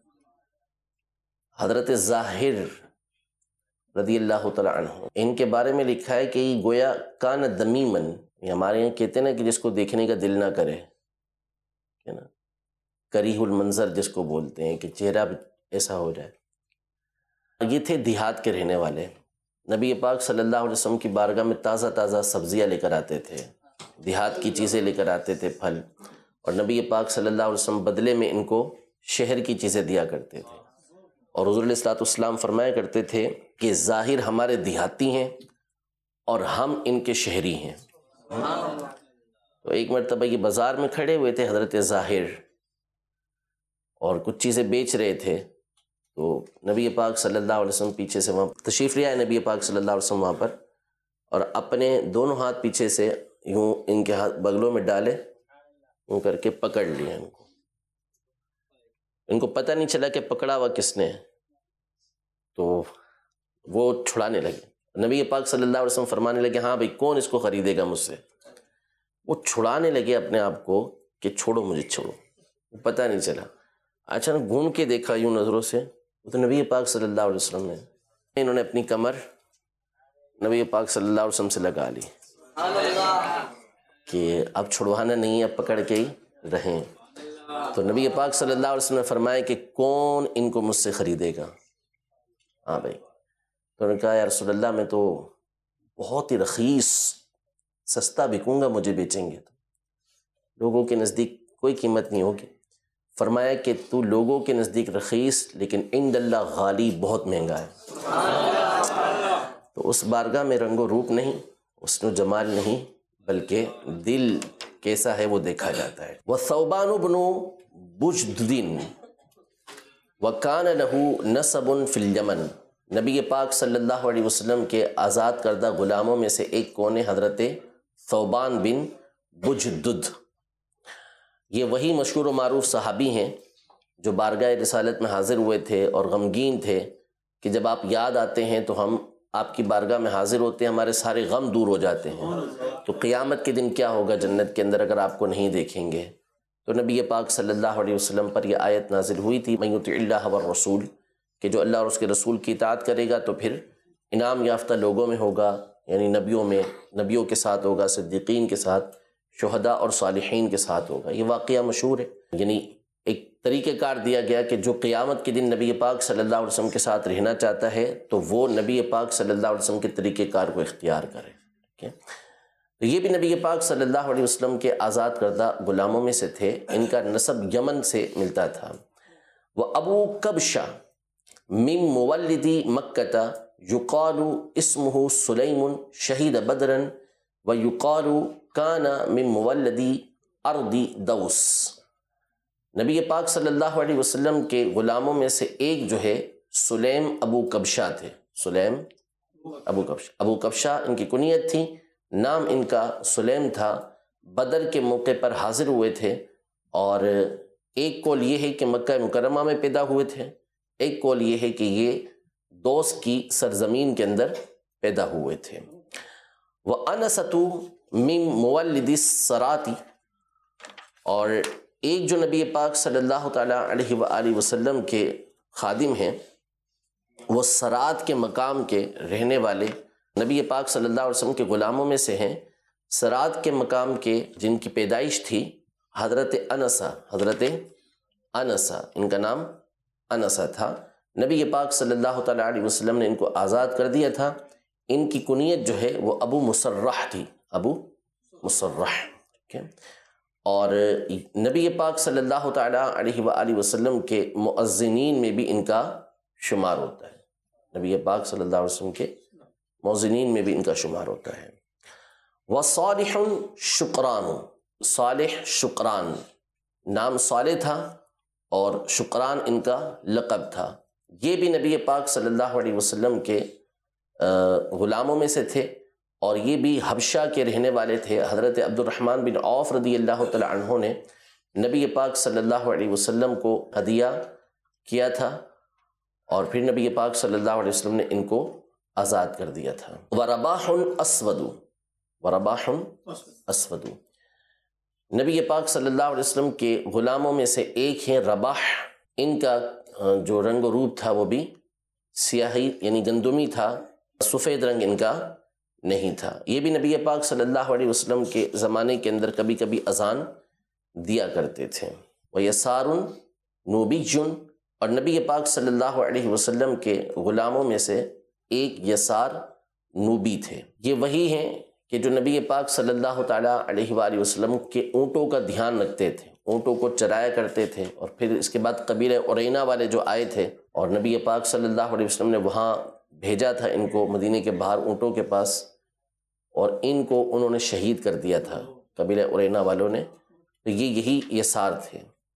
حضرت ظاہر رضی اللہ تعالی عنہ، ان کے بارے میں لکھا ہے کہ یہ گویا کان دمیمن، یہ ہمارے یہاں کہتے ہیں نا کہ جس کو دیکھنے کا دل نہ کرے، ہے نا، کریہ المنظر جس کو بولتے ہیں، کہ چہرہ ایسا ہو جائے۔ یہ تھے دیہات کے رہنے والے، نبی پاک صلی اللہ علیہ وسلم کی بارگاہ میں تازہ تازہ سبزیاں لے کر آتے تھے، دیہات کی چیزیں لے کر آتے تھے، پھل، اور نبی پاک صلی اللہ علیہ وسلم بدلے میں ان کو شہر کی چیزیں دیا کرتے تھے۔ اور حضور علیہ الصلوۃ والسلام فرمایا کرتے تھے کہ ظاہر ہمارے دیہاتی ہیں اور ہم ان کے شہری ہیں۔ تو ایک مرتبہ یہ بازار میں کھڑے ہوئے تھے حضرت ظاہر، اور کچھ چیزیں بیچ رہے تھے، تو نبی پاک صلی اللہ علیہ وسلم پیچھے سے وہاں تشریف لے آئے، نبی پاک صلی اللہ علیہ وسلم وہاں پر، اور اپنے دونوں ہاتھ پیچھے سے یوں ان کے ہاتھ بغلوں میں ڈالے، یوں کر کے پکڑ لیا ان کو۔ ان کو پتہ نہیں چلا کہ پکڑا ہوا کس نے، تو وہ چھڑانے لگے۔ نبی پاک صلی اللہ علیہ وسلم فرمانے لگے ہاں بھئی کون اس کو خریدے گا مجھ سے؟ وہ چھڑانے لگے اپنے آپ کو کہ چھوڑو مجھے، چھوڑو، پتہ نہیں چلا۔ اچانک گھوم کے دیکھا یوں نظروں سے، تو نبی پاک صلی اللہ علیہ وسلم نے، انہوں نے اپنی کمر نبی پاک صلی اللہ علیہ وسلم سے لگا لی کہ اب چھڑوانا نہیں ہے، اب پکڑ کے ہی رہیں۔ تو نبی پاک صلی اللہ علیہ وسلم نے فرمایا کہ کون ان کو مجھ سے خریدے گا؟ ہاں بھائی۔ تو انہوں نے کہا یا رسول اللہ میں تو بہت ہی رخیص سستا بکوں گا، مجھے بیچیں گے تو لوگوں کے نزدیک کوئی قیمت نہیں ہوگی۔ فرمایا کہ تو لوگوں کے نزدیک رخیص لیکن عند اللہ غالی، بہت مہنگا ہے۔ تو اس بارگاہ میں رنگ و روپ نہیں، حسن و جمال نہیں، بلکہ دل کیسا ہے وہ دیکھا جاتا ہے۔ وَثَوْبَانُ بْنُ بُجْدٍ وَكَانَ لَهُ نَسَبٌ فِي الْيَمَنِ، نبی پاک صلی اللہ علیہ وسلم کے آزاد کردہ غلاموں میں سے ایک کون ہے؟ حضرت ثوبان بن بجدد۔ یہ وہی مشہور و معروف صحابی ہیں جو بارگاہ رسالت میں حاضر ہوئے تھے اور غمگین تھے کہ جب آپ یاد آتے ہیں تو ہم آپ کی بارگاہ میں حاضر ہوتے ہیں، ہمارے سارے غم دور ہو جاتے ہیں۔ تو قیامت کے دن کیا ہوگا جنت کے اندر اگر آپ کو نہیں دیکھیں گے؟ تو نبی پاک صلی اللہ علیہ وسلم پر یہ آیت نازل ہوئی تھی مَن یُطِعِ اللَّهَ وَالرَّسُولَ، کہ جو اللہ اور اس کے رسول کی اطاعت کرے گا تو پھر انعام یافتہ لوگوں میں ہوگا، یعنی نبیوں میں، نبیوں کے ساتھ ہوگا، صدیقین کے ساتھ، شہداء اور صالحین کے ساتھ ہوگا۔ یہ واقعہ مشہور ہے، یعنی ایک طریقہ کار دیا گیا کہ جو قیامت کے دن نبی پاک صلی اللہ علیہ وسلم کے ساتھ رہنا چاہتا ہے تو وہ نبی پاک صلی اللہ علیہ وسلم کے طریقہ کار کو اختیار کرے۔ ٹھیک ہے، تو یہ بھی نبی پاک صلی اللہ علیہ وسلم کے آزاد کردہ غلاموں میں سے تھے۔ ان کا نسب یمن سے ملتا تھا۔ وہ ابو کبشہ من مولدی مکہ یقال اسمہ سلیم شہید بدرا ویقال کان من مولدی ارض دوس۔ نبی پاک صلی اللہ علیہ وسلم کے غلاموں میں سے ایک جو ہے سلیم ابو کبشہ تھے۔ سلیم ابو کبشہ ابو کبشہ ان کی کنیت تھی، نام ان کا سلیم تھا۔ بدر کے موقع پر حاضر ہوئے تھے، اور ایک قول یہ ہے کہ مکہ مکرمہ میں پیدا ہوئے تھے، ایک قول یہ ہے کہ یہ دوس کی سرزمین کے اندر پیدا ہوئے تھے۔ وَأَنَسَةُ مِن مُوَلِّدِ السَّرَاطِ، اور ایک جو نبی پاک صلی اللہ تعالیٰ علیہ وآلہ وسلم کے خادم ہیں، وہ سرات کے مقام کے رہنے والے نبی پاک صلی اللہ علیہ وسلم کے غلاموں میں سے ہیں۔ سرات کے مقام کے جن کی پیدائش تھی حضرت انسہ، حضرت انسہ ان کا نام انسہ تھا۔ نبی پاک صلی اللہ تعالیٰ علیہ وسلم نے ان کو آزاد کر دیا تھا۔ ان کی کنیت جو ہے وہ ابو مسرح تھی، ابو مسرح۔ ٹھیک ہے، اور نبی پاک صلی اللہ تعالیٰ علیہ وآلہ وسلم کے مؤذنین میں بھی ان کا شمار ہوتا ہے۔ نبی پاک صلی اللہ علیہ وسلم کے مؤذنین میں بھی ان کا شمار ہوتا ہے۔ وصالح شکران، صالح شکران، نام صالح تھا اور شکران ان کا لقب تھا۔ یہ بھی نبی پاک صلی اللہ علیہ وسلم کے غلاموں میں سے تھے، اور یہ بھی حبشہ کے رہنے والے تھے۔ حضرت عبد الرحمن بن عوف رضی اللہ تعالی عنہ نے نبی پاک صلی اللہ علیہ وسلم کو ہدیہ کیا تھا، اور پھر نبی پاک صلی اللہ علیہ وسلم نے ان کو آزاد کر دیا تھا۔ ورباح اسود، ورباح اسود، نبی پاک صلی اللہ علیہ وسلم کے غلاموں میں سے ایک ہیں رباح۔ ان کا جو رنگ و روپ تھا وہ بھی سیاہی یعنی گندمی تھا، سفید رنگ ان کا نہیں تھا۔ یہ بھی نبی پاک صلی اللہ علیہ وسلم کے زمانے کے اندر کبھی کبھی اذان دیا کرتے تھے۔ وَيَسَارٌ نُوبِيٌّ، اور نبی پاک صلی اللہ علیہ وسلم کے غلاموں میں سے ایک یسار نوبی تھے۔ یہ وہی ہیں کہ جو نبی پاک صلی اللہ تعالیٰ علیہ وآلہ وسلم کے اونٹوں کا دھیان رکھتے تھے، اونٹوں کو چرایا کرتے تھے، اور پھر اس کے بعد قبیلہ عرینا والے جو آئے تھے اور نبی پاک صلی اللہ علیہ وسلم نے وہاں بھیجا تھا ان کو مدینے کے باہر اونٹوں کے پاس، اور ان کو انہوں نے شہید کر دیا تھا قبیلہ عرینا والوں نے، تو یہ یہی یسار تھے۔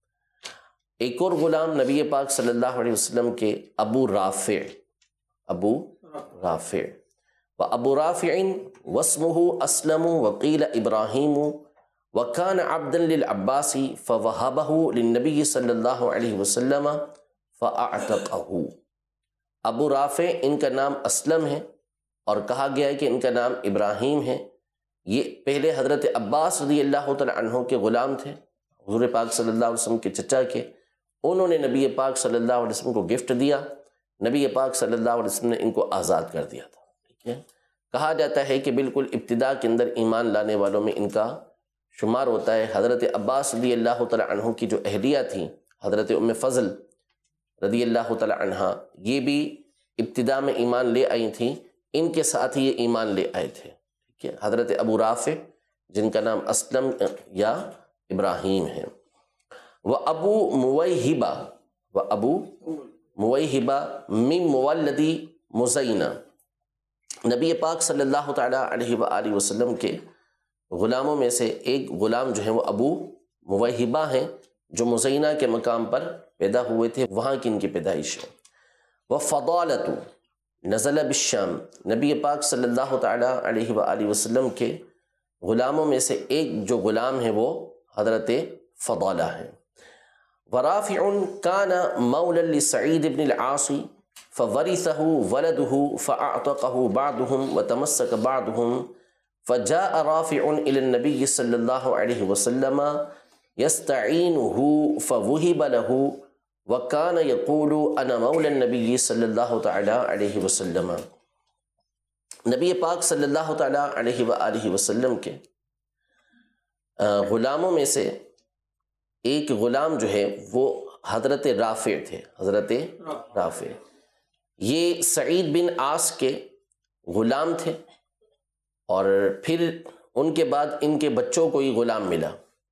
ایک اور غلام نبی پاک صلی اللہ علیہ وسلم کے ابو رافع، ابو رافع وابو رافع واسمہ اسلم وقیل ابراہیم وکان عبدا للعباس فوہبہ للنبی صلی اللہ علیہ وسلم فاعتقہ۔ ابو رافع ان کا نام اسلم ہے، اور کہا گیا ہے کہ ان کا نام ابراہیم ہے۔ یہ پہلے حضرت عباس رضی اللہ تعالی عنہ کے غلام تھے، حضور پاک صلی اللہ علیہ وسلم کے چچا کے۔ انہوں نے نبی پاک صلی اللہ علیہ وسلم کو گفٹ دیا، نبی پاک صلی اللہ علیہ وسلم نے ان کو آزاد کر دیا تھا۔ ٹھیک ہے، کہا جاتا ہے کہ بالکل ابتدا کے اندر ایمان لانے والوں میں ان کا شمار ہوتا ہے۔ حضرت عباس رضی اللہ تعالی عنہ کی جو اہلیہ تھیں حضرت ام فضل رضی اللہ تعالی عنہ، یہ بھی ابتدا میں ایمان لے آئی تھیں، ان کے ساتھ ہی یہ ایمان لے آئے تھے۔ ٹھیک ہے، حضرت ابو رافع جن کا نام اسلم یا ابراہیم ہے۔ وہ ابو مویہبہ، وہ ابو مویہبہ من مولدی مزینہ، نبی پاک صلی اللہ تعالیٰ علیہ وآلہ وسلم کے غلاموں میں سے ایک غلام جو ہیں وہ ابو مویہبہ ہیں، جو مزینہ کے مقام پر پیدا ہوئے تھے، وہاں کی ان کی پیدائش ہے۔ وہ فضالۃ نزل بالشام، نبی پاک صلی اللہ تعالیٰ علیہ وآلہ وسلم کے غلاموں میں سے ایک جو غلام ہیں وہ حضرت فضالہ ہیں۔ ورافع کان مولا لسعید بن العاص فورثه ولده فاعتقه بعضهم وتمسك بعضهم فجاء رافع الى النبي صلى الله عليه وسلم يستعينه فوهب له وكان يقول انا مولا النبي صلی اللہ تعالی علیہ وسلم۔ نبی پاک صلی اللہ تعالی علیہ وآلہ وسلم کے غلاموں میں سے ایک غلام جو ہے وہ حضرت رافع تھے، حضرت رافع، یہ سعید بن عاص کے غلام تھے، اور پھر ان کے بعد ان کے بچوں کو ہی غلام ملا۔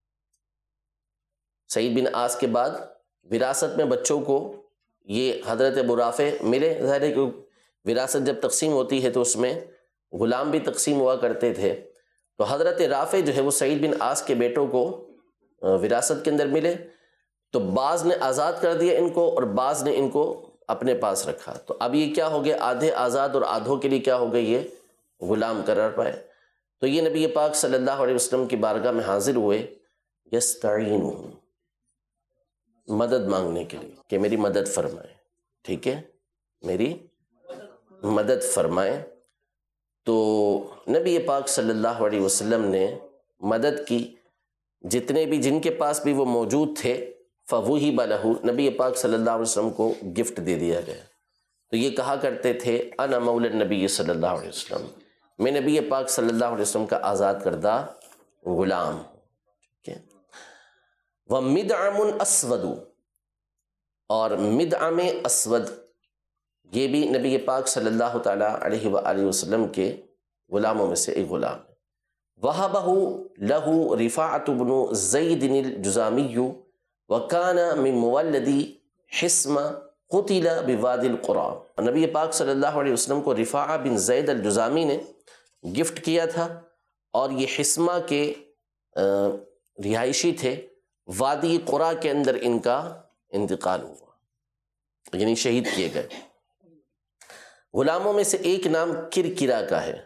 سعید بن عاص کے بعد وراثت میں بچوں کو یہ حضرت ابو رافع ملے۔ ظاہر ہے کہ وراثت جب تقسیم ہوتی ہے تو اس میں غلام بھی تقسیم ہوا کرتے تھے، تو حضرت رافع جو ہے وہ سعید بن عاص کے بیٹوں کو وراثت کے اندر ملے، تو بعض نے آزاد کر دیا ان کو اور بعض نے ان کو اپنے پاس رکھا، تو اب یہ کیا ہو گیا، آدھے آزاد اور آدھوں کے لیے کیا ہو گئے، یہ غلام قرار پائے۔ تو یہ نبی پاک صلی اللہ علیہ وسلم کی بارگاہ میں حاضر ہوئے، یستعینون، مدد مانگنے کے لیے کہ میری مدد فرمائیں، ٹھیک ہے، میری مدد فرمائیں۔ تو نبی پاک صلی اللہ علیہ وسلم نے مدد کی، جتنے بھی جن کے پاس بھی وہ موجود تھے، فَوُهِبَ لَهُ، نبی پاک صلی اللہ علیہ وسلم کو گفٹ دے دیا گیا۔ تو یہ کہا کرتے تھے انا مولا النبی صلی اللہ علیہ وسلم، میں نبی پاک صلی اللہ علیہ وسلم کا آزاد کردہ غلام ہوں، ٹھیک ہے۔ وَمِدْعَمٌ أَسْوَدُ، اور مدعم اسود یہ بھی نبی پاک صلی اللہ تعالیٰ علیہ وآلہ وسلم کے غلاموں میں سے ایک غلام ہے۔ وَهَبَهُ لَهُ رِفَاعَةُ بْنُ زَيْدٍ الْجُزَامِيُّ وَكَانَ مِن مُوَلَّدِ حِسْمَ قُتِلَ بِوَادِ الْقُرَىٰ، نبی پاک صلی اللہ علیہ وسلم کو رفاعہ بن زید الجزامی نے گفٹ کیا تھا، اور یہ حسمہ کے رہائشی تھے، وادی قرا کے اندر ان کا انتقال ہوا، یعنی شہید کیے گئے۔ غلاموں میں سے ایک نام کرکرا کا ہے،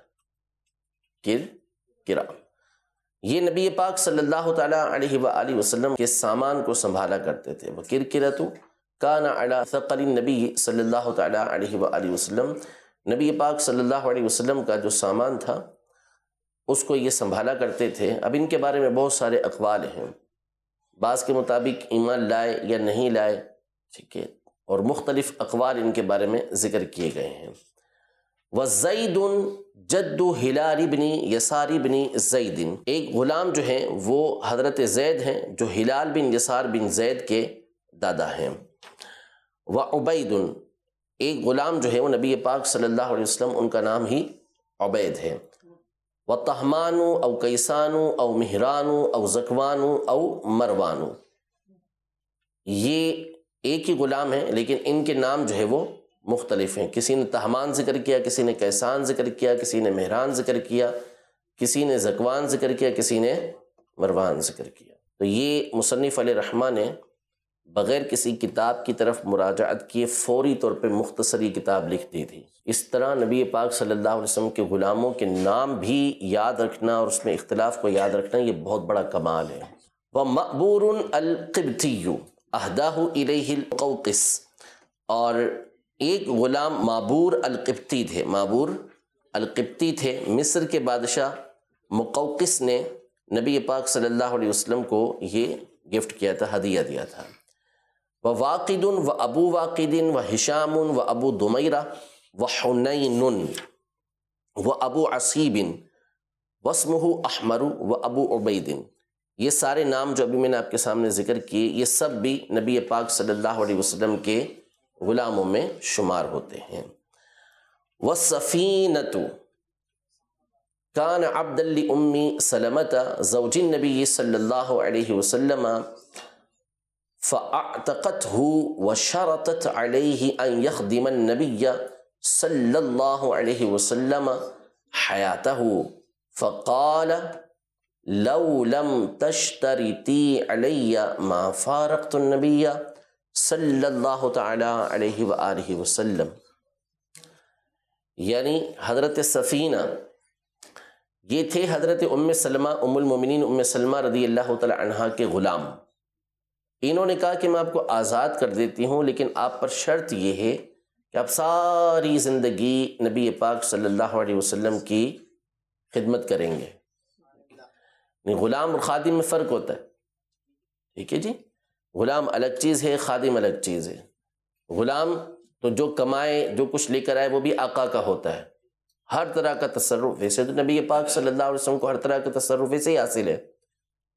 کرکرا، یہ نبی پاک صلی اللہ تعالیٰ علیہ وآلہ وسلم کے سامان کو سنبھالا کرتے تھے۔ وہ کرکرتو کان علی ثقل النبی صلی اللہ تعالیٰ علیہ وآلہ وسلم، نبی پاک صلی اللہ علیہ وسلم کا جو سامان تھا اس کو یہ سنبھالا کرتے تھے۔ اب ان کے بارے میں بہت سارے اقوال ہیں، بعض کے مطابق ایمان لائے یا نہیں لائے، ٹھیک ہے، اور مختلف اقوال ان کے بارے میں ذکر کیے گئے ہیں۔ وَزَيْدٌ جد ہلال بن یسار بن زید، ایک غلام جو ہیں وہ حضرت زید ہیں جو ہلال بن یسار بن زید کے دادا ہیں۔ وعبید، ایک غلام جو ہے وہ نبی پاک صلی اللہ علیہ وسلم ان کا نام ہی عبید ہے۔ وطہمان او کیسان او مہران او زکوان او مروان، یہ ایک ہی غلام ہیں لیکن ان کے نام جو ہے وہ مختلف ہیں، کسی نے تہمان ذکر کیا، کسی نے کیسان ذکر کیا، کسی نے مہران ذکر کیا، کسی نے زکوان ذکر کیا، کسی نے مروان ذکر کیا۔ تو یہ مصنف علیہ رحمہ نے بغیر کسی کتاب کی طرف مراجعت کیے فوری طور پہ مختصر یہ کتاب لکھ دی تھی۔ اس طرح نبی پاک صلی اللہ علیہ وسلم کے غلاموں کے نام بھی یاد رکھنا اور اس میں اختلاف کو یاد رکھنا یہ بہت بڑا کمال ہے۔ وَمَأْبُورٌ الْقِبْطِيُّ أَهْدَاهُ إِلَيْهِ الْمُقَوْقِسِ، اور ایک غلام مابور القبطی تھے، مابور القبطی تھے، مصر کے بادشاہ مقوقس نے نبی پاک صلی اللہ علیہ وسلم کو یہ گفٹ کیا تھا، ہدیہ دیا تھا۔ وواقد و ابو واقد و ہشام و ابو دمیرہ و حنین و ابو عصیب واسمہ احمر و ابو عبید، یہ سارے نام جو ابھی میں نے آپ کے سامنے ذکر کیے یہ سب بھی نبی پاک صلی اللہ علیہ وسلم کے غلاموں میں شمار ہوتے ہیں۔ والسفینۃ کان عبدا لأم سلمۃ زوج النبی صلی اللہ علیہ وسلم فاعتقته وشرطت علیہ ان یخدم النبی صلی اللہ علیہ وسلم حیاتہ فقال لو لم تشترطی علی ما فارقت النبی صلی اللہ تعالی علیہ وآلہ وسلم، یعنی حضرت سفینہ یہ تھے حضرت ام سلمہ ام المومنین ام سلمہ رضی اللہ تعالی عنہا کے غلام۔ انہوں نے کہا کہ میں آپ کو آزاد کر دیتی ہوں لیکن آپ پر شرط یہ ہے کہ آپ ساری زندگی نبی پاک صلی اللہ علیہ وسلم کی خدمت کریں گے۔ غلام اور خادم میں فرق ہوتا ہے، ٹھیک ہے جی، غلام الگ چیز ہے، خادم الگ چیز ہے۔ غلام تو جو کمائے جو کچھ لے کر آئے وہ بھی آقا کا ہوتا ہے، ہر طرح کا تصرف، ویسے تو نبی پاک صلی اللہ علیہ وسلم کو ہر طرح کا تصرف ویسے ہی حاصل ہے،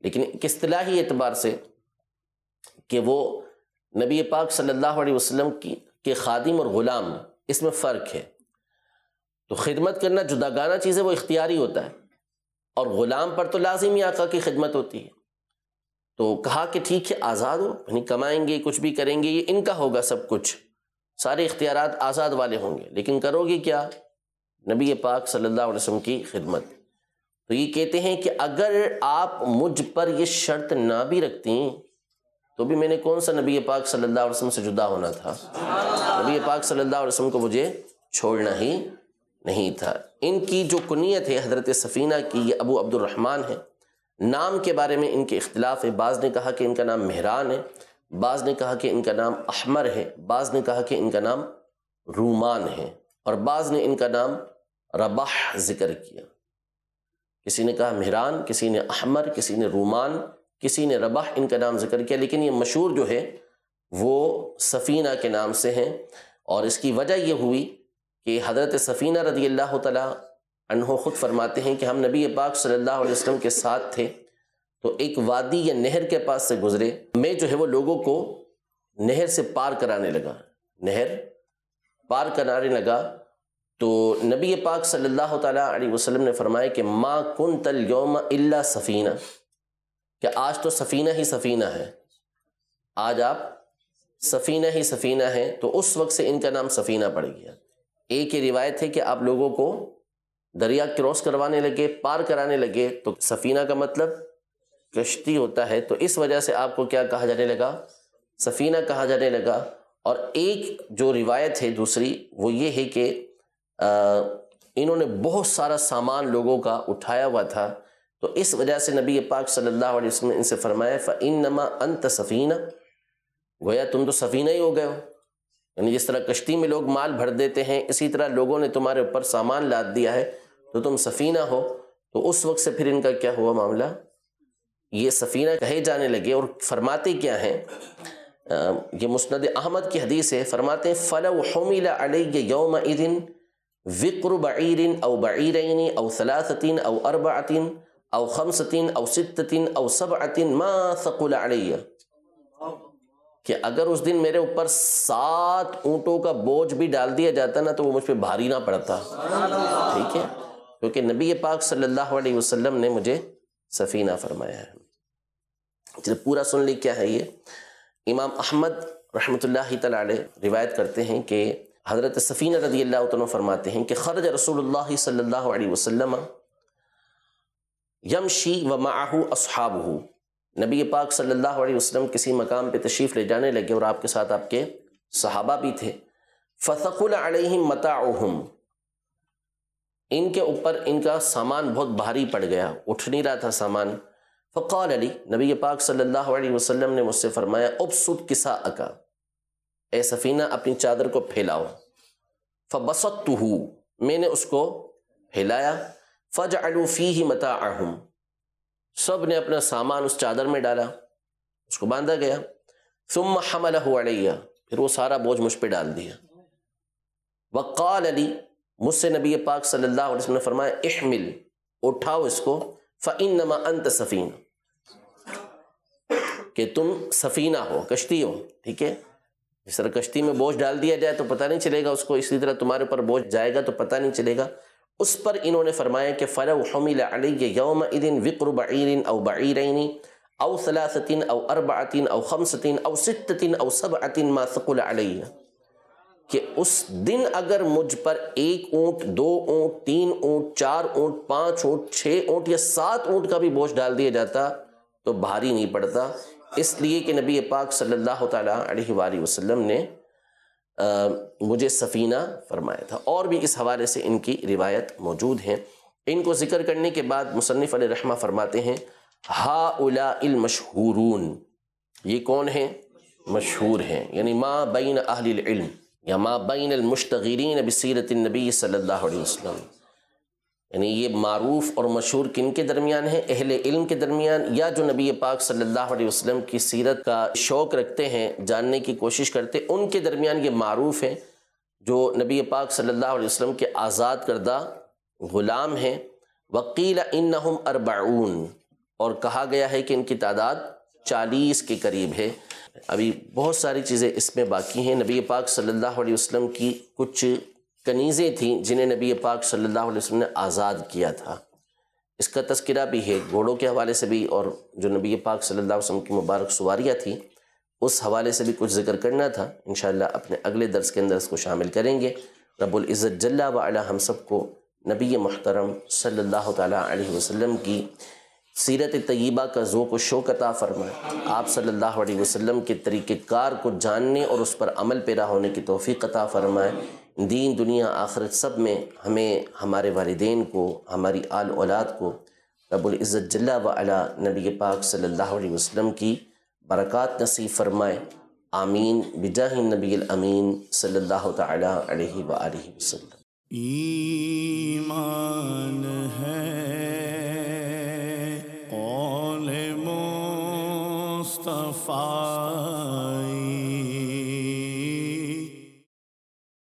لیکن ایک اصطلاحی اعتبار سے کہ وہ نبی پاک صلی اللہ علیہ وسلم کی کے خادم اور غلام، اس میں فرق ہے۔ تو خدمت کرنا جداگانہ چیز ہے، وہ اختیاری ہوتا ہے، اور غلام پر تو لازمی آقا کی خدمت ہوتی ہے۔ تو کہا کہ ٹھیک ہے آزاد ہو، یعنی کمائیں گے، کچھ بھی کریں گے، یہ ان کا ہوگا سب کچھ، سارے اختیارات آزاد والے ہوں گے، لیکن کرو گے کیا؟ نبی پاک صلی اللہ علیہ وسلم کی خدمت۔ تو یہ کہتے ہیں کہ اگر آپ مجھ پر یہ شرط نہ بھی رکھتی تو بھی میں نے کون سا نبی پاک صلی اللہ علیہ وسلم سے جدا ہونا تھا؟ نبی پاک صلی اللہ علیہ وسلم کو مجھے چھوڑنا ہی نہیں تھا۔ ان کی جو کنیت ہے حضرت سفینہ کی، یہ ابو عبد الرحمن ہے۔ نام کے بارے میں ان کے اختلاف ہے، بعض نے کہا کہ ان کا نام مہران ہے، بعض نے کہا کہ ان کا نام احمر ہے، بعض نے کہا کہ ان کا نام رومان ہے، اور بعض نے ان کا نام رباح ذکر کیا۔ کسی نے کہا مہران، کسی نے احمر، کسی نے رومان، کسی نے رباح ان کا نام ذکر کیا، لیکن یہ مشہور جو ہے وہ سفینہ کے نام سے ہیں۔ اور اس کی وجہ یہ ہوئی کہ حضرت سفینہ رضی اللہ تعالیٰ عنہ خود فرماتے ہیں کہ ہم نبی پاک صلی اللہ علیہ وسلم کے ساتھ تھے، تو ایک وادی یا نہر کے پاس سے گزرے، میں جو ہے وہ لوگوں کو نہر سے پار کرانے لگا، نہر پار کرانے لگا تو نبی پاک صلی اللہ تعالیٰ علیہ وسلم نے فرمایا کہ ما کنت اليوم الا سفینہ، کہ آج تو سفینہ ہی سفینہ ہے، آج آپ سفینہ ہی سفینہ ہیں۔ تو اس وقت سے ان کا نام سفینہ پڑ گیا۔ ایک یہ روایت ہے کہ آپ لوگوں کو دریا کراس کروانے لگے، پار کرانے لگے، تو سفینہ کا مطلب کشتی ہوتا ہے، تو اس وجہ سے آپ کو کیا کہا جانے لگا؟ سفینہ کہا جانے لگا۔ اور ایک جو روایت ہے دوسری وہ یہ ہے کہ انہوں نے بہت سارا سامان لوگوں کا اٹھایا ہوا تھا، تو اس وجہ سے نبی پاک صلی اللہ علیہ وسلم نے ان سے فرمایا فَإِنَّمَا أَنْتَ سَفِينَةٌ، گویا تم تو سفینہ ہی ہو گئے ہو، یعنی جس طرح کشتی میں لوگ مال بھر دیتے ہیں اسی طرح لوگوں نے تمہارے اوپر سامان لاد دیا ہے تو تم سفینہ ہو۔ تو اس وقت سے پھر ان کا کیا ہوا معاملہ؟ یہ سفینہ کہے جانے لگے۔ اور فرماتے کیا ہیں، یہ مسند احمد کی حدیث ہے، فرماتے ہیں فَلَوْ حُمِلَ عَلَيَّ يَوْمَئِذٍ وِقْرُ بَعِيرٍ أَوْ بَعِيرَيْنِ أَوْ ثَلَاثَةٍ أَوْ أَرْبَعَةٍ أَوْ خَمْسَةٍ أَوْ سِتَّةٍ أَوْ سَبْعَةٍ مَا ثَقُلَ عَلَيَّ، کہ اگر اس دن میرے اوپر سات اونٹوں کا بوجھ بھی ڈال دیا جاتا نا تو وہ مجھ پہ بھاری نہ پڑتا، ٹھیک ہے، کیونکہ نبی پاک صلی اللہ علیہ وسلم نے مجھے سفینہ فرمایا ہے۔ چلے پورا سن لی کیا ہے یہ۔ امام احمد رحمۃ اللہ تعالی علیہ روایت کرتے ہیں کہ حضرت سفینہ رضی اللہ عنہ فرماتے ہیں کہ خرج رسول اللہ صلی اللہ علیہ وسلم یمشی ومعہ اصحابہ، نبی پاک صلی اللہ علیہ وسلم کسی مقام پہ تشریف لے جانے لگے اور آپ کے ساتھ آپ کے صحابہ بھی تھے۔ فثقل علیہم متاعہم، ان کے اوپر ان کا سامان بہت بھاری پڑ گیا، اٹھ نہیں رہا تھا سامان۔ فقال علی، نبی پاک صلی اللہ علیہ وسلم نے مجھ سے فرمایا ابسط کساءک، اے سفینہ اپنی چادر کو پھیلاؤ۔ فبسطتہ، میں نے اس کو پھیلایا۔ فجعلوا فیہ متاعہم، سب نے اپنا سامان اس چادر میں ڈالا، اس کو باندھا گیا۔ ثم حملہ علی، پھر وہ سارا بوجھ مجھ پہ ڈال دیا۔ وقال علی، مجھ سے نبی پاک صلی اللہ علیہ وسلم نے فرمایا احمل، اٹھاؤ اس کو، فإنما انت سفینہ، کہ تم سفینہ ہو، کشتی ہو، ٹھیک ہے، جس طرح کشتی میں بوجھ ڈال دیا جائے تو پتہ نہیں چلے گا اس کو، اسی طرح تمہارے اوپر بوجھ جائے گا تو پتہ نہیں چلے گا۔ اس پر انہوں نے فرمایا کہ فَلَوْ حُمِلَ عَلَيَّ يَوْمَئِذٍ وِقْرُ بَعِيرٍ أَوْ بَعِيرَيْنِ أَوْ ثَلَاثَةٍ أَوْ أَرْبَعَةٍ أَوْ خَمْسَةٍ أَوْ سِتَّةٍ أَوْ سَبْعَةٍ مَا ثَقُلَ عَلَيَّ، کہ اس دن اگر مجھ پر ایک اونٹ، دو اونٹ، تین اونٹ، چار اونٹ، پانچ اونٹ، چھ اونٹ یا سات اونٹ کا بھی بوجھ ڈال دیا جاتا تو بھاری نہیں پڑتا، اس لیے کہ نبی پاک صلی اللہ تعالیٰ علیہ وآلہ وسلم نے مجھے سفینہ فرمایا تھا۔ اور بھی اس حوالے سے ان کی روایت موجود ہیں۔ ان کو ذکر کرنے کے بعد مصنف علیہ رحمہ فرماتے ہیں ہؤلاء المشہورون، یہ کون ہیں؟ مشہور ہیں، یعنی ما بین اہل العلم یا ما بین المشتغلین بسیرت النبی صلی اللہ علیہ وسلم، یعنی یہ معروف اور مشہور کن کے درمیان ہے؟ اہل علم کے درمیان، یا جو نبی پاک صلی اللہ علیہ وسلم کی سیرت کا شوق رکھتے ہیں، جاننے کی کوشش کرتے، ان کے درمیان یہ معروف ہے جو نبی پاک صلی اللہ علیہ وسلم کے آزاد کردہ غلام ہیں۔ وقیل انہم اربعون، اور کہا گیا ہے کہ ان کی تعداد چالیس کے قریب ہے۔ ابھی بہت ساری چیزیں اس میں باقی ہیں۔ نبی پاک صلی اللہ علیہ وسلم کی کچھ کنیزیں تھیں جنہیں نبی پاک صلی اللہ علیہ وسلم نے آزاد کیا تھا، اس کا تذکرہ بھی ہے گھوڑوں کے حوالے سے بھی، اور جو نبی پاک صلی اللہ علیہ وسلم کی مبارک سواریاں تھیں اس حوالے سے بھی کچھ ذکر کرنا تھا۔ انشاءاللہ اپنے اگلے درس کے اندر اس کو شامل کریں گے۔ رب العزت جل وعلا ہم سب کو نبی محترم صلی اللہ تعالیٰ علیہ وسلم کی سیرت طیبہ کا ذوق و شوق عطا فرمائے، آپ صلی اللہ علیہ وسلم کے طریقہ کار کو جاننے اور اس پر عمل پیرا ہونے کی توفیق عطا فرمائے۔ دین دنیا آخرت سب میں ہمیں، ہمارے والدین کو، ہماری آل اولاد کو رب العزت جل وعلا نبی پاک صلی اللہ علیہ وسلم کی برکات نصیب فرمائے۔ آمین بجاہ النبی الامین صلی اللہ تعالیٰ علیہ وآلہ وسلم۔ ایمان ہے قول مصطفیٰ